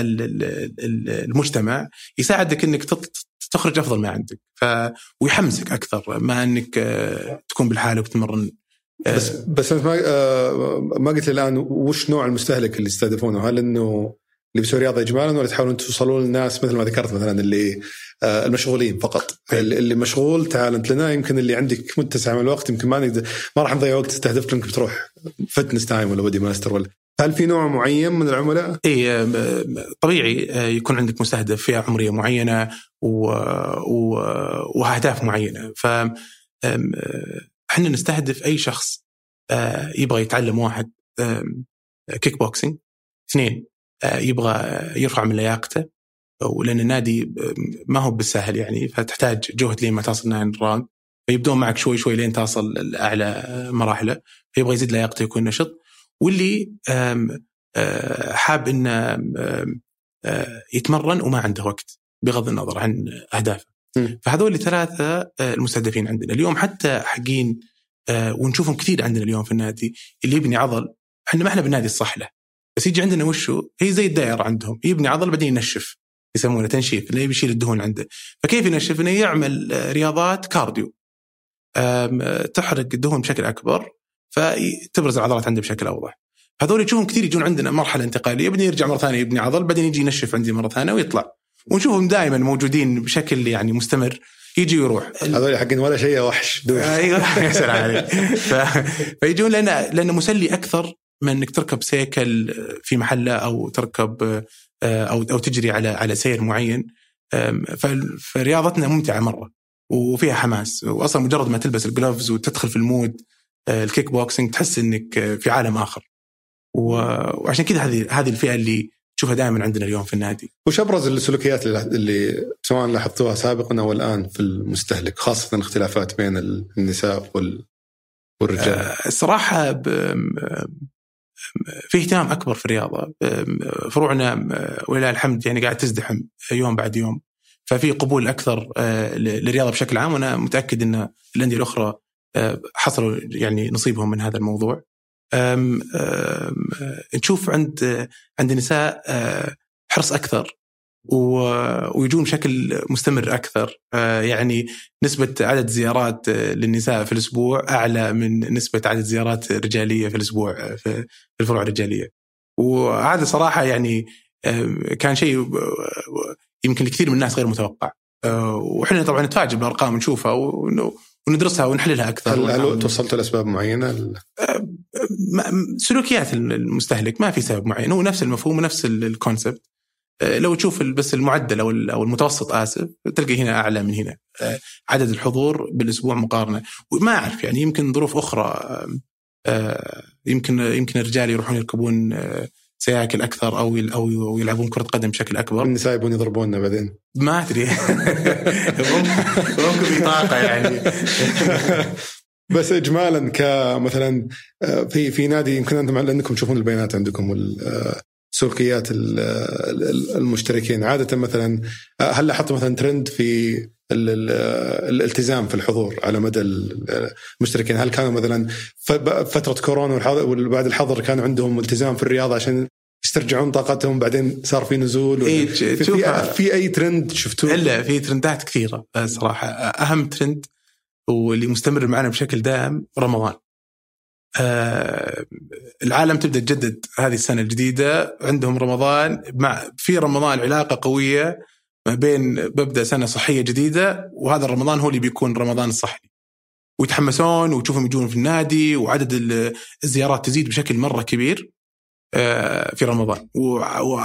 المجتمع يساعدك إنك تخرج أفضل ما عندك ف... ويحمسك أكثر ما أنك تكون بالحالة وتتمرن. بس بس أنت ما ما قلت الآن وش نوع المستهلك اللي يستهدفونه؟ هل إنه اللي بيسوي رياضة إجمالا ولا تحاولون توصلون للناس مثل ما ذكرت مثلا اللي المشغولين فقط اللي مشغول تعال أنت لنا يمكن اللي عندك متسع من الوقت يمكن ما نقدر ما راح نضيع وقت تستهدف لك بتروح فتنس تايم ولا بودي ماستر ولا هل في نوع معين من العملاء؟ إيه طبيعي يكون عندك مستهدف فئة عمرية معينة و... و... وأهداف معينة. فإحنا نستهدف أي شخص يبغى يتعلم واحد كيك بوكسينج اثنين يبغى يرفع من لياقته ولأن النادي ما هو بالسهل يعني فتحتاج جهد لين ما تصل ناين راوند فيبدون معك شوي شوي لين تصل لأعلى مراحله فيبغى يزيد لياقته يكون نشط. واللي حاب إنه يتمرن وما عنده وقت بغض النظر عن أهدافه. فهذول الثلاثة المستهدفين عندنا اليوم حتى حقين ونشوفهم كثير عندنا اليوم في النادي اللي يبني عضل. احنا ما احنا بالنادي الصح له بس يجي عندنا وشو هي زي الدائرة عندهم يبني عضل بعدين ينشف يسمونه تنشيف اللي يشيل الدهون عنده. فكيف ينشف؟ إنه يعمل رياضات كارديو تحرق الدهون بشكل أكبر فتبرز العضلات عنده بشكل أوضح. هذول يشوفون كثير يجون عندنا مرحلة انتقالية يبني يرجع مرة ثانية يبني عضل بعدين يجي ينشف عندي مرة ثانية ويطلع ونشوفهم دائما موجودين بشكل يعني مستمر يجي ويروح. هذول حقين ولا شيء وحش ايوه يا سلام ف... فيجون لنا لأنه مسلي أكثر من إنك تركب سيكل في محله أو تركب أو أو تجري على على سير معين. ف... فرياضتنا ممتعة مرة وفيها حماس وأصلا مجرد ما تلبس الجلوفز وتدخل في المود الكيك بوكسينج تحس إنك في عالم آخر. وعشان كده هذه هذه الفئة اللي تشوفها دائما عندنا اليوم في النادي. وش أبرز السلوكيات اللي سواء لاحظتوها سابقا أو الآن في المستهلك خاصة اختلافات بين النساء والرجال؟ الصراحة في اهتمام أكبر في الرياضة. فروعنا ولله الحمد يعني قاعد تزدحم يوم بعد يوم ففي قبول أكثر للرياضة بشكل عام، وأنا متأكد أن الأندية الأخرى حصلوا يعني نصيبهم من هذا الموضوع. أم أم نشوف عند عند النساء حرص أكثر ويجون بشكل مستمر أكثر. يعني نسبة عدد زيارات للنساء في الأسبوع أعلى من نسبة عدد زيارات رجالية في الأسبوع في الفروع الرجالية، وهذا صراحة يعني كان شيء يمكن لكثير من الناس غير متوقع، وإحنا طبعا نتفاجئ بالأرقام نشوفها وندرسها ونحللها أكثر. هل, هل توصلت لأسباب معينة؟ سلوكيات المستهلك، ما في سبب معين، هو نفس المفهوم ونفس الكونسبت. لو تشوف بس المعدل أو أو المتوسط آسف تلقى هنا أعلى من هنا عدد الحضور بالأسبوع مقارنة. وما أعرف يعني يمكن ظروف أخرى، يمكن يمكن الرجال يروحون يركبون سياكل أكثر أو أو يلعبون كرة قدم بشكل أكبر. النساء يبون يضربوننا بعدين ما أدري ممكن في طاقة يعني. بس إجمالا كمثلا في في نادي يمكن أنتم لأنكم تشوفون البيانات عندكم سلوكيات المشتركين عادة، مثلا هل لاحظتوا مثلا ترند في الالتزام في الحضور على مدى المشتركين؟ هل كانوا مثلا فترة كورونا وبعد الحظر كانوا عندهم التزام في الرياضة عشان يسترجعون طاقتهم، بعدين صار في نزول؟ إيه في, في, في أي ترند شفتوه؟ إلا في ترندات كثيرة صراحة. أهم ترند واللي مستمر معنا بشكل دائم رمضان. آه العالم تبدأ تجدد هذه السنة الجديدة، عندهم رمضان، مع في رمضان علاقة قوية ما بين ببدأ سنة صحية جديدة وهذا الرمضان هو اللي بيكون رمضان الصحي، ويتحمسون وتشوفهم يجون في النادي وعدد الزيارات تزيد بشكل مرة كبير آه في رمضان، و و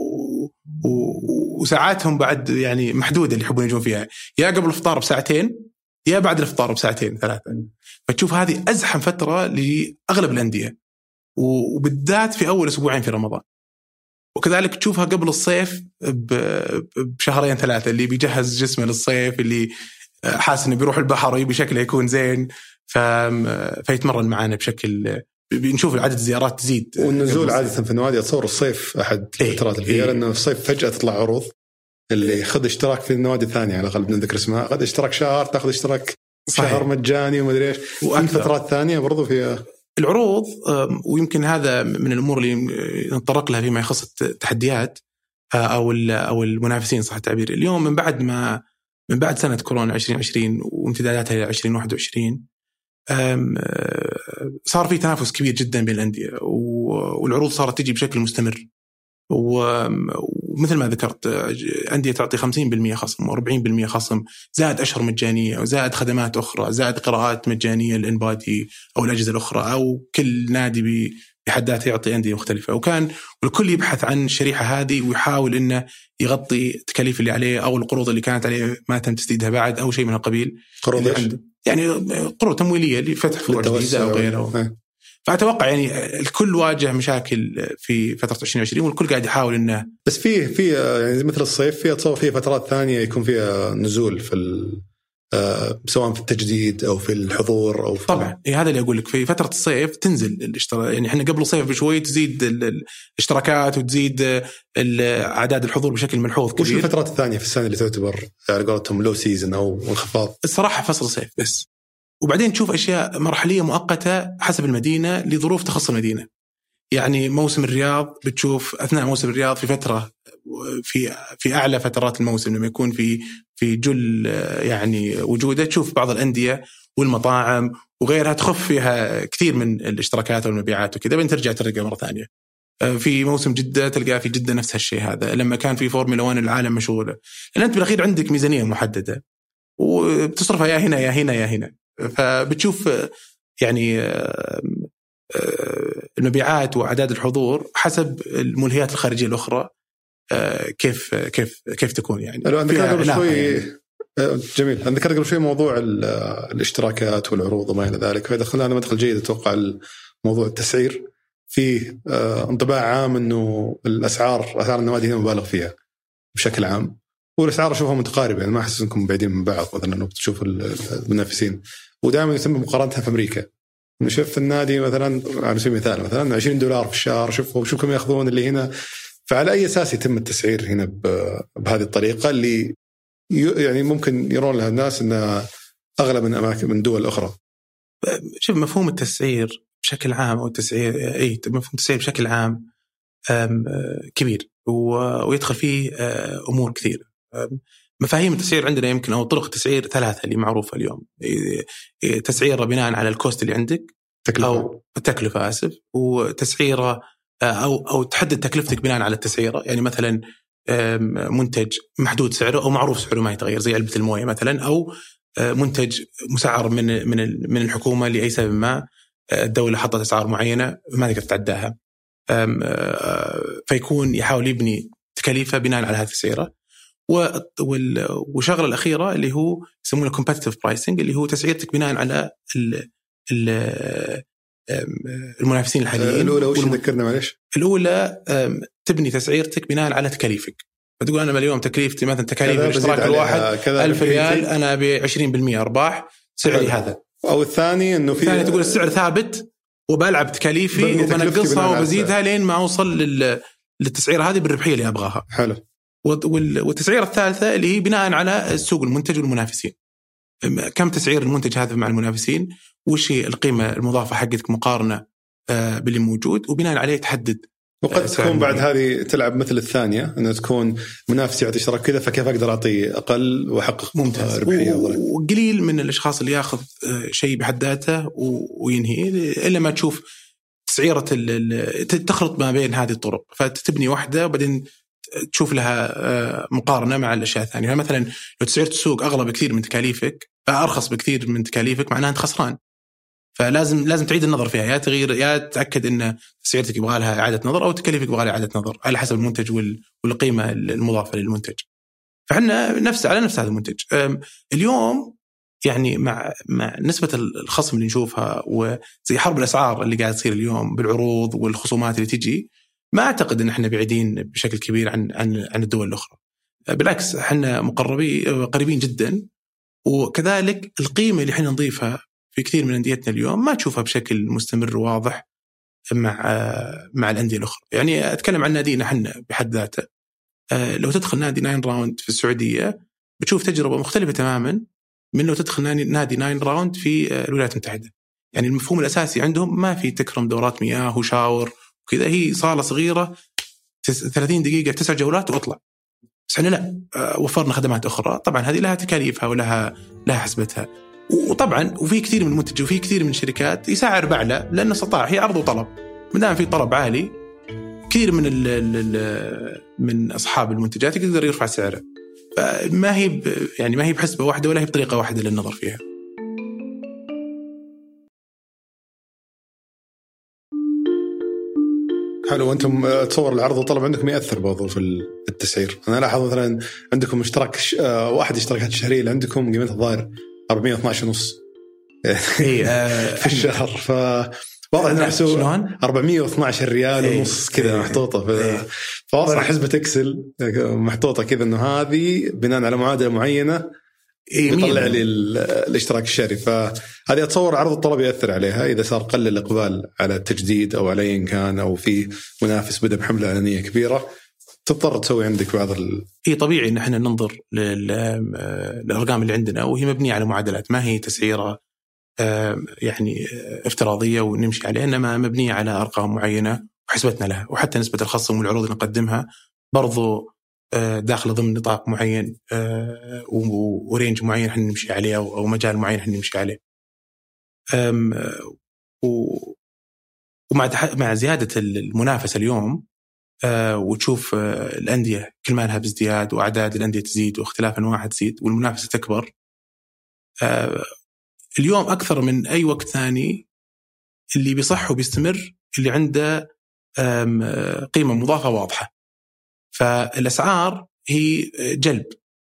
و وساعاتهم بعد يعني محدودة اللي يحبون يجون فيها، يا قبل الفطار بساعتين يا بعد الفطار بساعتين ثلاثة. فتشوف هذه أزحم فترة لأغلب الأندية، وبالذات في أول أسبوعين في رمضان. وكذلك تشوفها قبل الصيف بشهرين ثلاثة، اللي بيجهز جسمه للصيف، اللي حاسس إنه بيروح البحر ويبي شكله يكون زين فيتمرن معانا بشكل، بنشوف العدد الزيارات تزيد. والنزول عادة في النوادي أتصور الصيف أحد فترات الفيها، إيه لأنه في الصيف فجأة تطلع عروض اللي خذ اشتراك في النوادي الثانية على الأقل بنذكر اسمها، خذ اشتراك شهر تأخذ اشتراك صحيح. شهر مجاني وما أدري إيش. وفي فترات ثانية برضو فيها العروض. ويمكن هذا من الأمور اللي نتطرق لها فيما يخص التحديات أو أو المنافسين صح التعبير. اليوم من بعد ما من بعد سنة كورونا عشرين عشرين وامتداداتها إلى عشرين واحد وعشرين صار في تنافس كبير جدا بين الأندية، والعروض صارت تجي بشكل مستمر. ومثل ما ذكرت أندية تعطي خمسين بالمئة خصم وأربعين بالمئة خصم، زائد أشهر مجانية وزائد خدمات أخرى، زائد قراءات مجانية للإنبادي أو الأجهزة الأخرى، أو كل نادي بحد ذاته يعطي أندية مختلفة. وكان والكل يبحث عن الشريحة هذه ويحاول إنه يغطي التكاليف اللي عليه أو القروض اللي كانت عليه ما تم تسديدها بعد أو شيء من القبيل. قروض يعني قروض تمويلية لفتح فروع جديدة أو غيره. فأتوقع يعني الكل واجه مشاكل في فترة عشرين عشرين والكل قاعد يحاول إنه. بس فيه فيه يعني مثل الصيف فيه أتصور فيه فترات ثانية يكون فيها نزول في سواء في التجديد أو في الحضور أو في طبعا إيه هذا اللي أقول لك. في فترة الصيف تنزل الاشتراك، يعني إحنا قبل الصيف بشوي تزيد الاشتراكات وتزيد أعداد الحضور بشكل ملحوظ كبير. وش الفترات الثانية في السنة اللي تعتبر على قولتهم لو سيزن أو انخفاض؟ الصراحة فصل الصيف بس، وبعدين تشوف أشياء مرحلية مؤقتة حسب المدينة لظروف تخص المدينة. يعني موسم الرياض بتشوف أثناء موسم الرياض في فترة في في أعلى فترات الموسم لما يكون في في جل يعني وجوده، تشوف بعض الأندية والمطاعم وغيرها تخف فيها كثير من الاشتراكات والمبيعات وكذا، بين ترجع ترجع مرة ثانية. في موسم جدة تلقى في جدة نفس هالشيء هذا، لما كان في فورمولا واحد العالم مشغولة، لأن أنت بالأخير عندك ميزانية محددة وبتصرفها يا هنا يا هنا يا هنا، فبتشوف يعني المبيعات وأعداد الحضور حسب الملهيات الخارجية الأخرى كيف كيف كيف تكون يعني. قبل شوي يعني. جميل. أنا ذكرت قبل شوي موضوع الاشتراكات والعروض وما إلى ذلك، فإذا خلنا مدخل جيد أتوقع موضوع التسعير. فيه انطباع عام إنه الأسعار أسعار النوادي هنا مبالغ فيها بشكل عام، والأسعار أشوفها متقاربة، يعني ما أحس إنكم بعيدين من بعض مثلا إنه بتشوفوا المنافسين. ودائما يتم مقارنتها في أمريكا، نشوف النادي مثلا على سبيل المثال مثلا عشرين دولار في الشهر، شوفوا شو كم يأخذون اللي هنا. فعلى أي أساس يتم التسعير هنا بهذه الطريقة اللي يعني ممكن يرون لها الناس أنها أغلى من أماكن من دول أخرى. شوف مفهوم التسعير بشكل عام أو التسعير أي مفهوم التسعير بشكل عام كبير ويدخل فيه أمور كثيرة. مفاهيم التسعير عندنا يمكن أو طرق التسعير ثلاثة اللي معروفة اليوم. تسعيره بناء على الكوست اللي عندك تكلفة. أو التكلفة آسف وتسعيره أو أو تحدد تكلفتك بناء على التسعيره. يعني مثلا منتج محدود سعره أو معروف سعره ما يتغير زي علبة الموية مثلا، أو منتج مسعر من من من الحكومة لأي سبب ما الدولة حطت أسعار معينة ما تقدر تتعداها، فيكون يحاول يبني تكاليفه بناء على هذه التسعيره. والشغله الاخيره اللي هو يسمونه competitive pricing اللي هو تسعيرتك بناء على ال ال المنافسين الحاليين. الاولى وش ذكرنا معلش؟ الاولى تبني تسعيرتك بناء على تكاليفك، فتقول انا اليوم تكلفتي مثلا تكاليف الاشتراك الواحد ألف ريال، انا ب عشرين بالمئة ارباح سعري هذا. او الثاني انه في الثاني تقول السعر ثابت وبلعب تكاليفي وبنقصها وبزيدها لين ما اوصل لل للتسعيره هذه بالربحيه اللي ابغاها. حلو. والتسعيره الثالثه اللي هي بناء على السوق المنتج والمنافسين، كم تسعير المنتج هذا مع المنافسين، وش هي القيمه المضافه حقتك مقارنه باللي موجود، وبناء عليه تحدد. وقد تكون بعد هذه تلعب مثل الثانيه انه تكون منافس يعطي اشتراك كذا، فكيف اقدر اعطي اقل واحقق ممتاز ربحيه. وقليل من الاشخاص اللي ياخذ شيء بحد ذاته وينهي الا ما تشوف تسعيره تخلط ما بين هذه الطرق، فتبني واحده وبعدين تشوف لها مقارنه مع الاشياء الثانيه. مثلا لو تسعيره السوق اغلى بكثير من تكاليفك، ارخص بكثير من تكاليفك، معناها انت خسران. فلازم لازم تعيد النظر فيها، يا تغيير يا تتاكد ان تسعيرتك يبغى لها اعاده نظر، او تكاليفك يبغى لها اعاده نظر على حسب المنتج والقيمه المضافه للمنتج. فاحنا نفس على نفس هذا المنتج اليوم. يعني مع مع نسبه الخصم اللي نشوفها وزي حرب الاسعار اللي قاعد تصير اليوم بالعروض والخصومات اللي تجي، ما اعتقد ان احنا بعيدين بشكل كبير عن عن عن الدول الاخرى. بالعكس احنا مقربين قريبين جدا. وكذلك القيمه اللي احنا نضيفها في كثير من أنديتنا اليوم ما تشوفها بشكل مستمر وواضح مع مع الأندية الأخرى. يعني أتكلم عن نادينا حنا بحد ذاته، لو تدخل نادي ناين راوند في السعودية بتشوف تجربة مختلفة تماما من لو تدخل نادي ناين راوند في الولايات المتحدة. يعني المفهوم الأساسي عندهم ما في تكرم دورات مياه وشاور وكذا، هي صالة صغيرة ثلاثين دقيقة تسع جولات وأطلع. بس احنا لا، وفرنا خدمات أخرى طبعا هذه لها تكاليفها ولها لها حسبتها. وطبعا وفي كثير من المنتج وفي كثير من الشركات يسعر بعلى لأنه استطاع، هي عرض وطلب. مدام في طلب عالي كثير من ال ال من أصحاب المنتجات يقدر يرفع سعره. فما هي يعني ما هي بحسبة واحدة ولا هي بطريقة واحدة للنظر فيها. حلو. أنتم تصور العرض والطلب عندكم يأثر برضو في التسعير. أنا لاحظ مثلا عندكم اشتراك واحد اشتراكات الشهرية اللي عندكم قيمتها الظاهر أربعمية واثني عشر ونص في الشهر. ف واضح انه محسوب أربعمية واثني عشر ريال ونص كذا محطوطه في فواضح حسبة اكسل محطوطه كذا انه هذه بناء على معادله معينه يطلع لي الاشتراك الشهري. فهذه اتصور عرض الطلب ياثر عليها. اذا صار قل الاقبال على التجديد او على اي كان او في منافس بدا بحمله اعلانيه كبيره تضطر تسوي عندك بعض ال... هي طبيعي ان احنا ننظر للارقام اللي عندنا وهي مبنيه على معادلات، ما هي تسعيره يعني افتراضيه ونمشي عليها، انما مبنيه على ارقام معينه وحسبتنا لها. وحتى نسبه الخصم والعروض اللي نقدمها برضو داخله ضمن نطاق معين ورينج معين احنا نمشي عليه او مجال معين احنا نمشي عليه. ومع مع زياده المنافسه اليوم وتشوف الأندية كل ما لها بازدياد وأعداد الأندية تزيد واختلاف أنواعها تزيد والمنافسة تكبر، اليوم أكثر من أي وقت ثاني اللي بيصح وبيستمر اللي عنده قيمة مضافة واضحة. فالأسعار هي جلب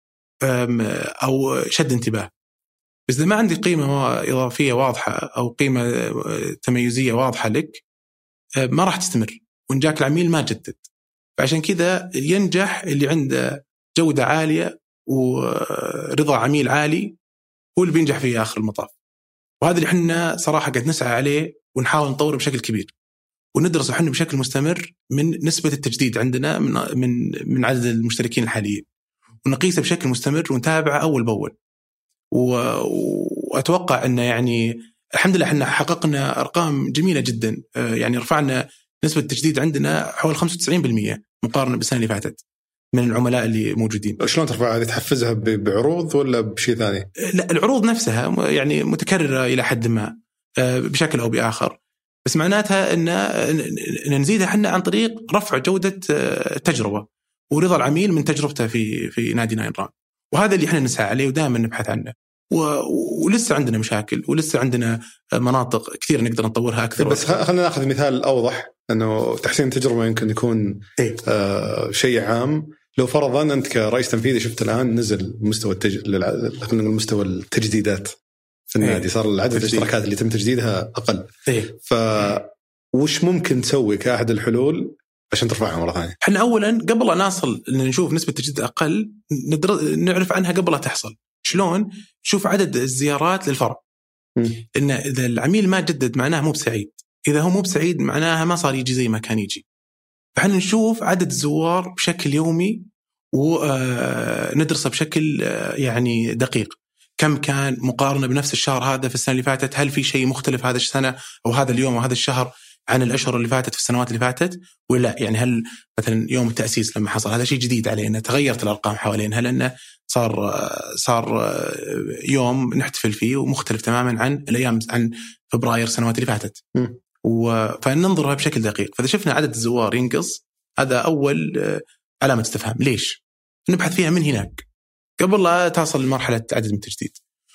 أو شد انتباه، بس إذا ما عندي قيمة إضافية واضحة أو قيمة تميزية واضحة لك ما راح تستمر، وإن جاك العميل ما جدد. فعشان كذا ينجح اللي عنده جودة عالية ورضا عميل عالي هو اللي بينجح في آخر المطاف. وهذا اللي احنا صراحة قد نسعى عليه ونحاول نطوره بشكل كبير وندرسه احنا بشكل مستمر من نسبة التجديد عندنا من من من عدد المشتركين الحاليين. ونقيسه بشكل مستمر ونتابعه أول بأول. وأتوقع أنه يعني الحمد لله احنا حققنا أرقام جميلة جدا، يعني رفعنا نسبة التجديد عندنا حوالي خمسة وتسعين بالمئة مقارنة بالسنة اللي فاتت من العملاء اللي موجودين. شلون ترفع هذه؟ تحفزها بعروض ولا بشيء ثاني؟ لا، العروض نفسها يعني متكررة إلى حد ما بشكل أو بآخر، بس معناتها أن نزيدها حنا عن طريق رفع جودة التجربة ورضا العميل من تجربته في في نادي ناين راند، وهذا اللي احنا نسعى عليه ودائما نبحث عنه. ولسه عندنا مشاكل ولسه عندنا مناطق كثير نقدر نطورها أكثر. بس خلينا نأخذ مثال أوضح، أنه تحسين التجربة يمكن يكون إيه؟ آه شيء عام. لو فرضا أنت كرئيس تنفيذي شفت الآن نزل مستوى التج... مستوى التجديدات في النادي، إيه؟ صار العدد الاشتراكات اللي تم تجديدها أقل. إيه؟ فوش ممكن تسوي كأحد الحلول عشان ترفعها مرة ثانية؟ احنا أولا قبل أن نصل أن نشوف نسبة التجديد أقل ندر... نعرف عنها قبل لا تحصل. شلون؟ شوف عدد الزيارات للفرع. إن إذا العميل ما جدد معناه مو بسعيد، إذا هو مو بسعيد معناها ما صار يجي زي ما كان يجي. فحنا نشوف عدد الزوار بشكل يومي وندرسه بشكل يعني دقيق، كم كان مقارنة بنفس الشهر هذا في السنة اللي فاتت، هل في شيء مختلف هذا السنة أو هذا اليوم وهذا الشهر عن الأشهر اللي فاتت في السنوات اللي فاتت ولا؟ يعني هل مثلا يوم التأسيس لما حصل هذا شيء جديد علينا، تغيرت الأرقام حوالينها لأنه صار صار يوم نحتفل فيه ومختلف تماما عن الأيام عن فبراير السنوات اللي فاتت. فننظرها بشكل دقيق. فإذا شفنا عدد الزوار ينقص هذا أول علامة استفهام، ليش؟ نبحث فيها من هناك قبل لا تصل لمرحلة عدد التجديد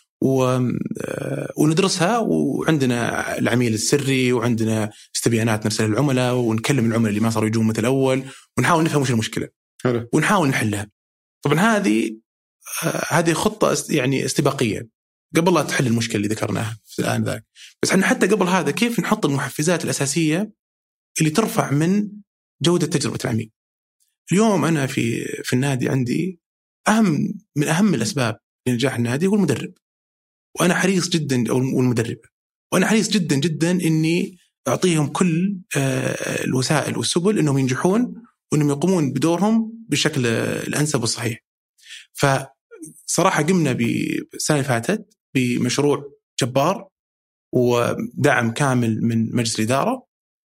وندرسها. وعندنا العميل السري وعندنا استبيانات نرسل للعملاء ونكلم العملاء اللي ما صاروا يجون مثل الأول ونحاول نفهم وش المشكلة ونحاول نحلها. طبعا هذه هذه خطة يعني استباقية قبل لا تحل المشكلة اللي ذكرناها في الآن ذاك. بس احنا حتى قبل هذا كيف نحط المحفزات الأساسية اللي ترفع من جودة تجربة العميل. اليوم أنا في في النادي عندي أهم من أهم الأسباب لنجاح النادي هو المدرب، وأنا حريص جدا أو المدرب وأنا حريص جدا جدا إني أعطيهم كل الوسائل والسبل إنهم ينجحون وإنهم يقومون بدورهم بالشكل الأنسب والصحيح. فصراحة قمنا بالسنة اللي فاتت بمشروع جبار ودعم كامل من مجلس الإدارة،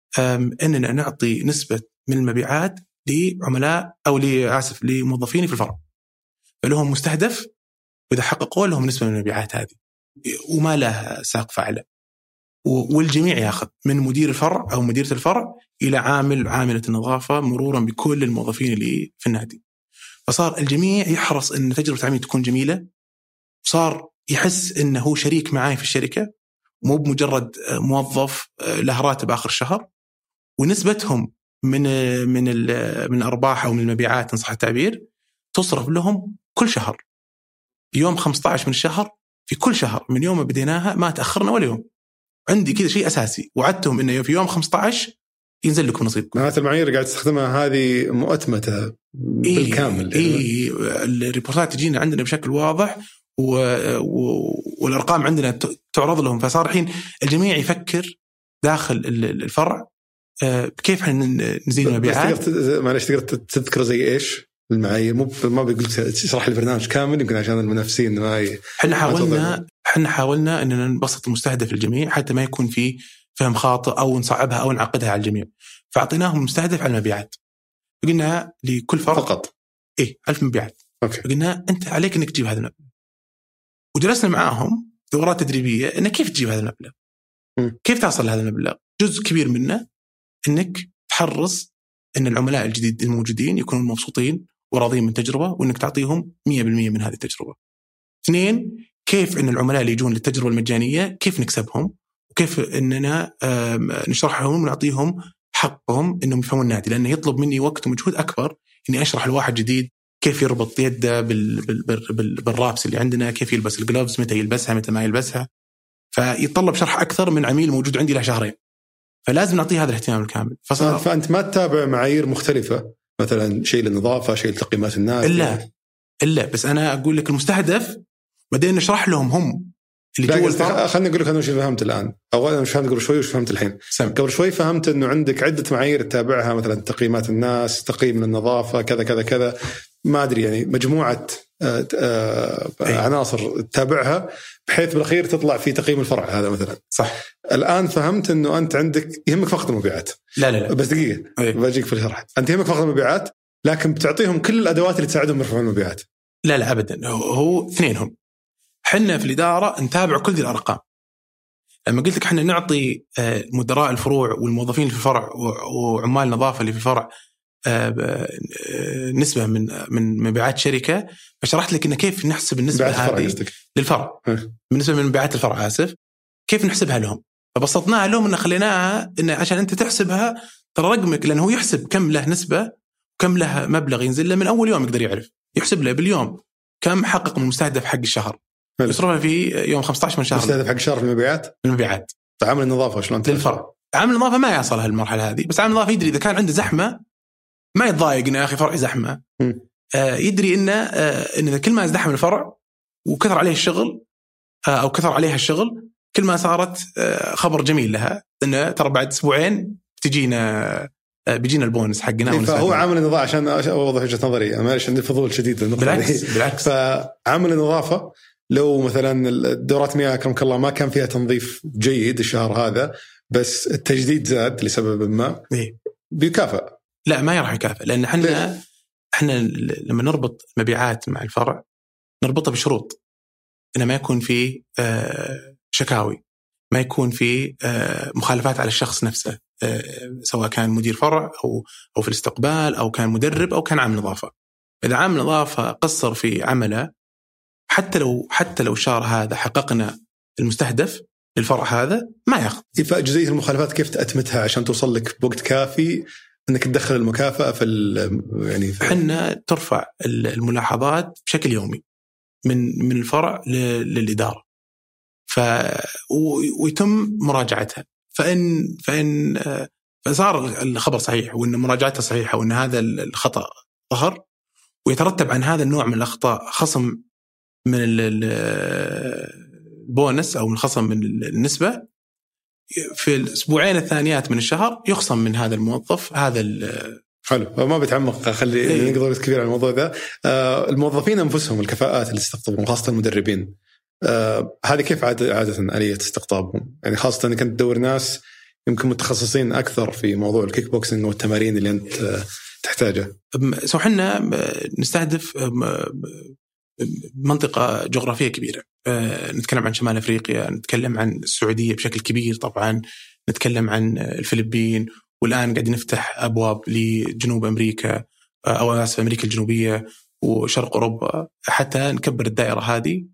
أننا نعطي نسبة من المبيعات لعملاء أو لآسف لموظفين في الفرع، فلهم مستهدف وإذا حققوا لهم نسبة من المبيعات هذه وما لها ساق فعلة، والجميع ياخذ من مدير الفرع أو مديرة الفرع إلى عامل عاملة النظافة مرورا بكل الموظفين اللي في النادي. فصار الجميع يحرص أن تجربة العميل تكون جميلة، وصار يحس أنه هو شريك معاي في الشركة مو بمجرد موظف له راتب آخر الشهر. ونسبتهم من من من الأرباح أو من المبيعات إن صح التعبير تصرف لهم كل شهر يوم خمسة عشر من الشهر في كل شهر من يوم ما بديناها ما تأخرنا ولا يوم. عندي كذا شيء أساسي وعدتهم إنه في يوم خمسة عشر ينزل لكم نصيبكم. معناته المعايير قاعد تستخدمها هذه مؤتمتة بالكامل. إيه, إيه الريبورتات تجينا عندنا بشكل واضح و... و... والأرقام عندنا تعرض لهم. فصار الحين الجميع يفكر داخل الفرع كيف نزيد المبيعات. معلش تقدر تذكر زي إيش المعايير؟ مو ما بيقول تشرح البرنامج كامل يمكن عشان المنافسين ما ي... احنا حاولنا احنا حاولنا اننا نبسط المستهدف للجميع حتى ما يكون في فهم خاطئ او نصعبها او نعقدها على الجميع. فاعطيناهم مستهدف على المبيعات، قلنا لكل فرق فقط ايه ألف مبيعات. أوكي. قلنا انت عليك انك تجيب هذا المبلغ، وجلسنا معاهم دورات تدريبيه ان كيف تجيب هذا المبلغ، م. كيف تصل لهذا المبلغ. جزء كبير منه انك تحرص ان العملاء الجديد الموجودين يكونوا مبسوطين وراضين من التجربة وإنك تعطيهم مية بالمية من هذه التجربة. اثنين، كيف إن العملاء اللي يجون للتجربة المجانية كيف نكسبهم وكيف إننا نشرح لهم ونعطيهم حقهم إنهم يفهمون النادي، لأنه يطلب مني وقت ومجهود أكبر إني أشرح لواحد جديد كيف يربط يده بال بال بال بالرابس اللي عندنا، كيف يلبس الجلوفز، متى يلبسها متى ما يلبسها. فيتطلب شرح أكثر من عميل موجود عندي له شهرين، فلازم نعطيه هذا الاهتمام الكامل. فصار فأنت ما تتابع معايير مختلفة مثلا شيء للنظافة شيء لتقييمات الناس؟ إلا إلا بس أنا أقول لك المستهدف بعدين نشرح لهم هم اللي جوا الفرع. خلني أقول لك أنا وش فهمت الآن. أولا مش فهمت قبل شوي وش فهمت الحين. سم. قبل شوي فهمت إنه عندك عدة معايير تتابعها، مثلا تقييمات الناس، تقييم النظافة، كذا كذا كذا. ما ادري يعني مجموعه آه آه عناصر تتابعها بحيث بالاخير تطلع في تقييم الفرع هذا مثلا. صح. الان فهمت انه انت عندك يهمك فقط المبيعات. لا لا لا بس دقيقه بجيك في الشرح. انت يهمك فقط المبيعات لكن بتعطيهم كل الادوات اللي تساعدهم يرفعون المبيعات. لا لا ابدا، هو اثنينهم. حنا في الاداره نتابع كل ذي الارقام. لما قلت لك احنا نعطي مدراء الفروع والموظفين اللي في الفرع وعمال النظافه اللي في الفرع نسبه من من مبيعات شركه، فشرحت لك انه كيف نحسب النسبه هذه للفرع بالنسبه من مبيعات الفرع اسف كيف نحسبها لهم. فبسطناها لهم ان خليناها ان عشان انت تحسبها ترى رقمك، لانه هو يحسب كم له نسبه وكم له مبلغ ينزل له من اول يوم، يقدر يعرف يحسب له باليوم كم حقق من المستهدف حق الشهر يصرفها في يوم خمسة عشر من شهر. مستهدف حق الشهر في المبيعات المبيعات عامل النظافه شلون للفرع. عامل النظافه ما يصل هالمرحله هذه، بس عامل النظافه يدري اذا كان عنده زحمه ما يتضايق انه يا اخي فرعي زحمه. آه يدري انه آه ان كل ما ازدحم الفرع وكثر عليه الشغل آه او كثر عليها الشغل كل ما صارت آه خبر جميل لها انه ترى بعد اسبوعين بتجينا آه بيجينا البونس حقنا. فهو عامل النظافه عشان اوضح وجهه نظري، معلش عندي فضول شديد بالعكس بالعكس. فعامل النظافه لو مثلا الدورات مياه اكرمك الله ما كان فيها تنظيف جيد الشهر هذا بس التجديد زاد لسبب ما إيه؟ بيكافئ. لا ما يروح يكافئ، لان احنا احنا لما نربط مبيعات مع الفرع نربطها بشروط انه ما يكون في آه شكاوي، ما يكون في آه مخالفات على الشخص نفسه، آه سواء كان مدير فرع او او في الاستقبال او كان مدرب او كان عامل نظافه. اذا عامل نظافه قصر في عمله حتى لو حتى لو الشهر هذا حققنا المستهدف للفرع هذا ما ياخذ. فجزئيه المخالفات كيف تأتمتها عشان توصل لك بوقت كافي انك تدخل المكافاه في يعني في احنا ترفع الملاحظات بشكل يومي من من الفرع للاداره، ف ويتم مراجعتها. فان فان فصار الخبر صحيح وان مراجعته صحيحه وان هذا الخطا ظهر ويترتب عن هذا النوع من الاخطاء خصم من البونس او من الخصم من النسبه في الاسبوعين الثانيات من الشهر يخصم من هذا الموظف هذا. حلو، ما بتعمق خلي إيه؟ نقدر وقت كبير على الموضوع ذا. آه الموظفين انفسهم الكفاءات اللي تستقطبهم خاصه المدربين، آه هذه كيف عاده عاده آلية استقطابهم؟ يعني خاصه انك انت تدور ناس يمكن متخصصين اكثر في موضوع الكيك بوكسينج والتمارين اللي انت آه تحتاجها. سو احنا نستهدف منطقة جغرافية كبيرة، أه نتكلم عن شمال أفريقيا، نتكلم عن السعودية بشكل كبير طبعا، نتكلم عن الفلبين، والآن قاعد نفتح أبواب لجنوب أمريكا أو آسف أمريكا الجنوبية وشرق أوروبا حتى نكبر الدائرة هذه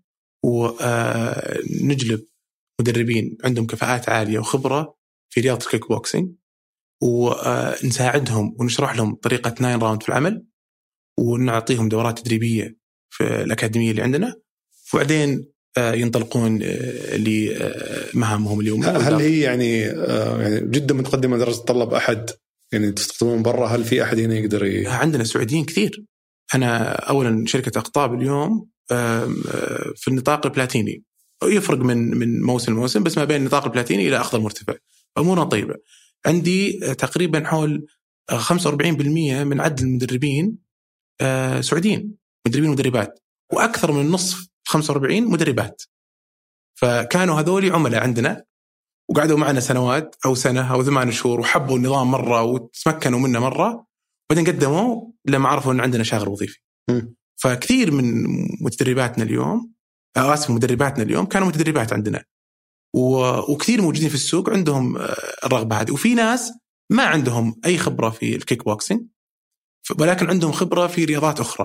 ونجلب مدربين عندهم كفاءات عالية وخبرة في رياضة الكيك بوكسينج ونساعدهم ونشرح لهم طريقة ناين راوند في العمل ونعطيهم دورات تدريبية في الأكاديمية اللي عندنا وبعدين ينطلقون لمهامهم اليوم. هل هي يعني يعني جدا متقدمة لدرجة تطلب أحد يعني تستخدمون برا؟ هل في أحد هنا يقدر ي... عندنا سعوديين كثير. أنا أولا شركة أقطاب اليوم في النطاق البلاتيني، يفرق من من موسم لموسم بس ما بين النطاق البلاتيني إلى أخضر مرتفع، أمورنا طيبة. عندي تقريبا حول خمسة وأربعين بالمئة من عدد المدربين سعوديين، مدربين ومدربات، وأكثر من النصف خمسة وأربعين مدربات. فكانوا هذولي عملاء عندنا وقعدوا معنا سنوات أو سنة أو ثمان شهور وحبوا النظام مرة وتمكنوا منه مرة، وبعدين قدموا لما عرفوا أن عندنا شاغر وظيفي. م. فكثير من متدرباتنا اليوم أو آسف مدرباتنا اليوم كانوا متدربات عندنا، وكثير موجودين في السوق عندهم الرغبة هذه. وفي ناس ما عندهم أي خبرة في الكيك بوكسينج ولكن عندهم خبرة في رياضات أخرى،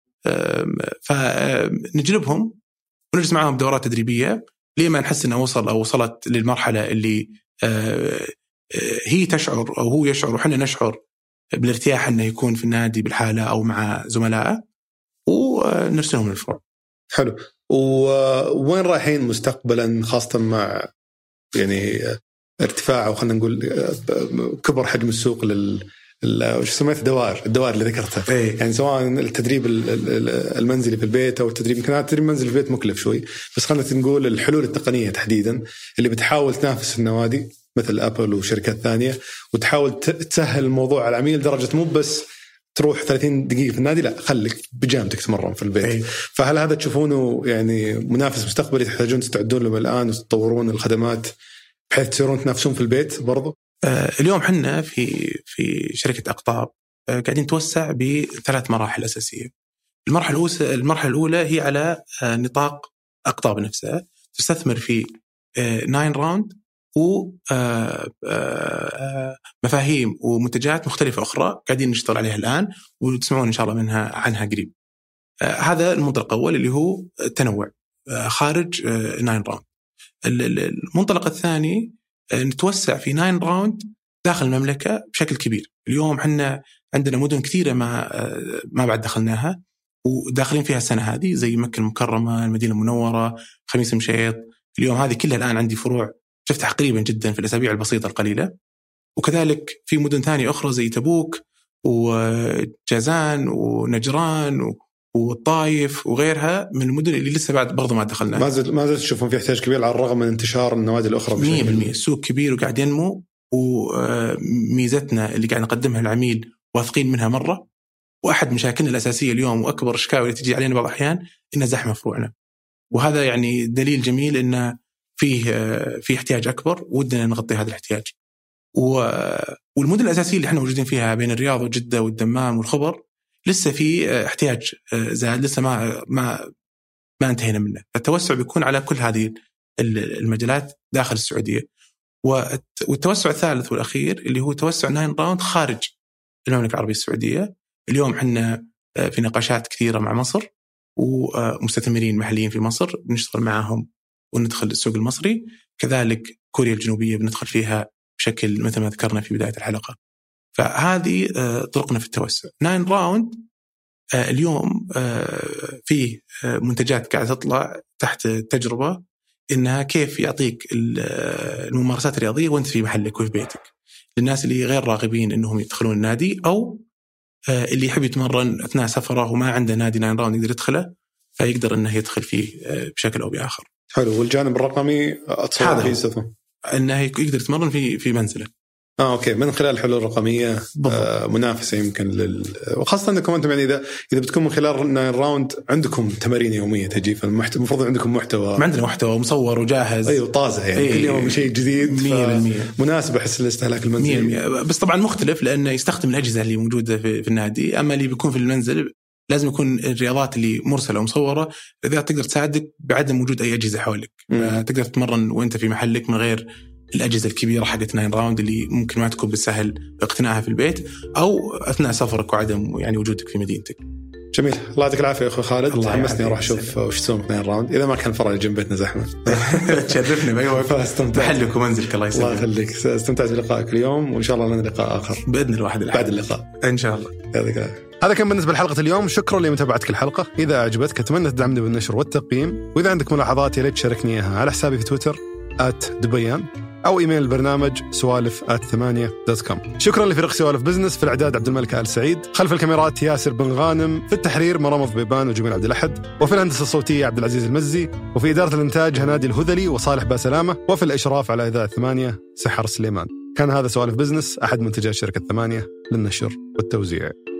فنجلبهم ونجلس معهم دورات تدريبية لما نحس أنه وصل أو وصلت للمرحلة اللي هي تشعر أو هو يشعر وحنا نشعر بالارتياح أنه يكون في النادي بالحالة أو مع زملائه ونرسلهم للفرع. حلو. ووين رايحين مستقبلا خاصة مع يعني ارتفاع أو خلينا نقول كبر حجم السوق لل وش سميت دوائر الدوائر اللي ذكرتها؟ إيه؟ يعني سواء التدريب المنزلي في البيت او التدريب يمكن التدريب المنزلي في البيت مكلف شوي، بس خلينا نقول الحلول التقنيه تحديدا اللي بتحاول تنافس النوادي مثل ابل وشركات ثانيه وتحاول تسهل الموضوع على العميل لدرجه مو بس تروح ثلاثين دقيقة في النادي، لا خليك بجامتك تمرن في البيت. أي. فهل هذا تشوفونه يعني منافس مستقبلي تحتاجون تستعدون له الآن وتطورون الخدمات بحيث تصيرون تنافسون في البيت برضو؟ آه اليوم حنا في في شركة أقطاب آه قاعدين نتوسع بثلاث مراحل أساسية. المرحلة الأولى المرحلة الأولى هي على آه نطاق أقطاب نفسها، تستثمر في آه ناين راوند ومفاهيم ومنتجات مختلفة أخرى قاعدين نشتغل عليها الآن وتسمعون إن شاء الله منها عنها قريب. هذا المنطلق الأول اللي هو التنوع خارج ناين راوند. المنطلق الثاني نتوسع في ناين راوند داخل المملكة بشكل كبير. اليوم حنا عندنا مدن كثيرة ما ما بعد دخلناها وداخلين فيها السنة هذه، زي مكة المكرمة، المدينة المنورة، خميس مشيط. اليوم هذه كلها الآن عندي فروع تفتح قريبا جدا في الأسابيع البسيطة القليلة. وكذلك في مدن ثانية أخرى زي تبوك وجازان ونجران والطائف وغيرها من المدن اللي لسه بعد برضو ما دخلنا. ما زلت ما زلت تشوفون في احتياج كبير على الرغم من انتشار النوادي الأخرى. مية بالمية السوق كبير وقاعد ينمو، وميزتنا اللي قاعد نقدمها للعميل واثقين منها مرة. وأحد مشاكلنا الأساسية اليوم وأكبر الشكاوى اللي تجي علينا بعض الأحيان إن زحمة فروعنا، وهذا يعني دليل جميل إنه فيه في احتياج أكبر ودنا نغطي هذا الاحتياج. والمدن الأساسية اللي احنا موجودين فيها بين الرياض وجدة والدمام والخبر لسه في احتياج زاد، لسه ما ما ما انتهينا منه. التوسع بيكون على كل هذه المجالات داخل السعودية. والتوسع الثالث والأخير اللي هو توسع ناين راوند خارج المملكة العربية السعودية. اليوم احنا في نقاشات كثيرة مع مصر ومستثمرين محليين في مصر بنشتغل معهم وندخل السوق المصري. كذلك كوريا الجنوبية بندخل فيها بشكل مثل ما ذكرنا في بداية الحلقة. فهذه طرقنا في التوسع. ناين راوند اليوم فيه منتجات قاعدة تطلع تحت تجربة إنها كيف يعطيك الممارسات الرياضية وانت في محلك وفي بيتك، للناس اللي غير راغبين إنهم يدخلون النادي أو اللي يحب يتمرن أثناء سفره وما عنده نادي ناين راوند يقدر يدخله، فيقدر إنه يدخل فيه بشكل أو بآخر. حلو. والجانب الرقمي أتصور فيه سفه أنه يقدر يتمرن في في منزله. آه أوكي، من خلال الحلول الرقمية آه منافسة يمكن لل، وخاصة أنكم أنتم يعني إذا إذا بتكون من خلال ناين راوند عندكم تمارين يومية تجي، فالمفروض عندكم محتوى. ما عندنا محتوى مصور وجاهز. أيوة طازة يعني أيوة. كل يوم شيء جديد مناسب أحس للاستهلاك المنزلي. بس طبعا مختلف لأنه يستخدم الأجهزة اللي موجودة في, في النادي. أما اللي بيكون في المنزل لازم يكون الرياضات اللي مرسلة ومصورة إذا تقدر تساعدك بعدم وجود أي أجهزة حولك. تقدر تتمرن وأنت في محلك من غير الأجهزة الكبيرة حقت ناين راوند اللي ممكن ما تكون بالسهل اقتناعها في البيت أو أثناء سفرك وعدم يعني وجودك في مدينتك. جميل، الله يعطيك العافية يا أخوي خالد. حمسني أروح أشوف وش تسوون في ناين راوند إذا ما كان فرع جنب بيتنا زحمة. تشرفنا بأي وقت، محلك ومنزلك. الله يسلمك. الله يخليك، استمتعت بلقائك اليوم وإن شاء الله لنا لقاء آخر بإذن الواحد الأحد بعد اللقاء إن شاء الله. يعطيك العافية. هذا كان بالنسبة لحلقة اليوم. شكرا لمتابعتك الحلقة. إذا أعجبتك أتمنى تدعمني بالنشر والتقييم، وإذا عندك ملاحظات يا ريت تشاركني إياها على حسابي في تويتر آت دبيان أو إيميل البرنامج سوالف آت ثمانية دوت كوم. شكرا لفريق سوالف بزنس، في الإعداد عبد الملك آل سعيد، خلف الكاميرات ياسر بن غانم، في التحرير مرام ضبيبان وجميل عبد الأحد، وفي الهندسة الصوتية عبد العزيز المزي، وفي إدارة الإنتاج هنادي الهذلي وصالح باسلامة، وفي الإشراف على إذاعة ثمانية سحر سليمان. كان هذا سوالف بزنس، أحد منتجات شركة ثمانية للنشر والتوزيع.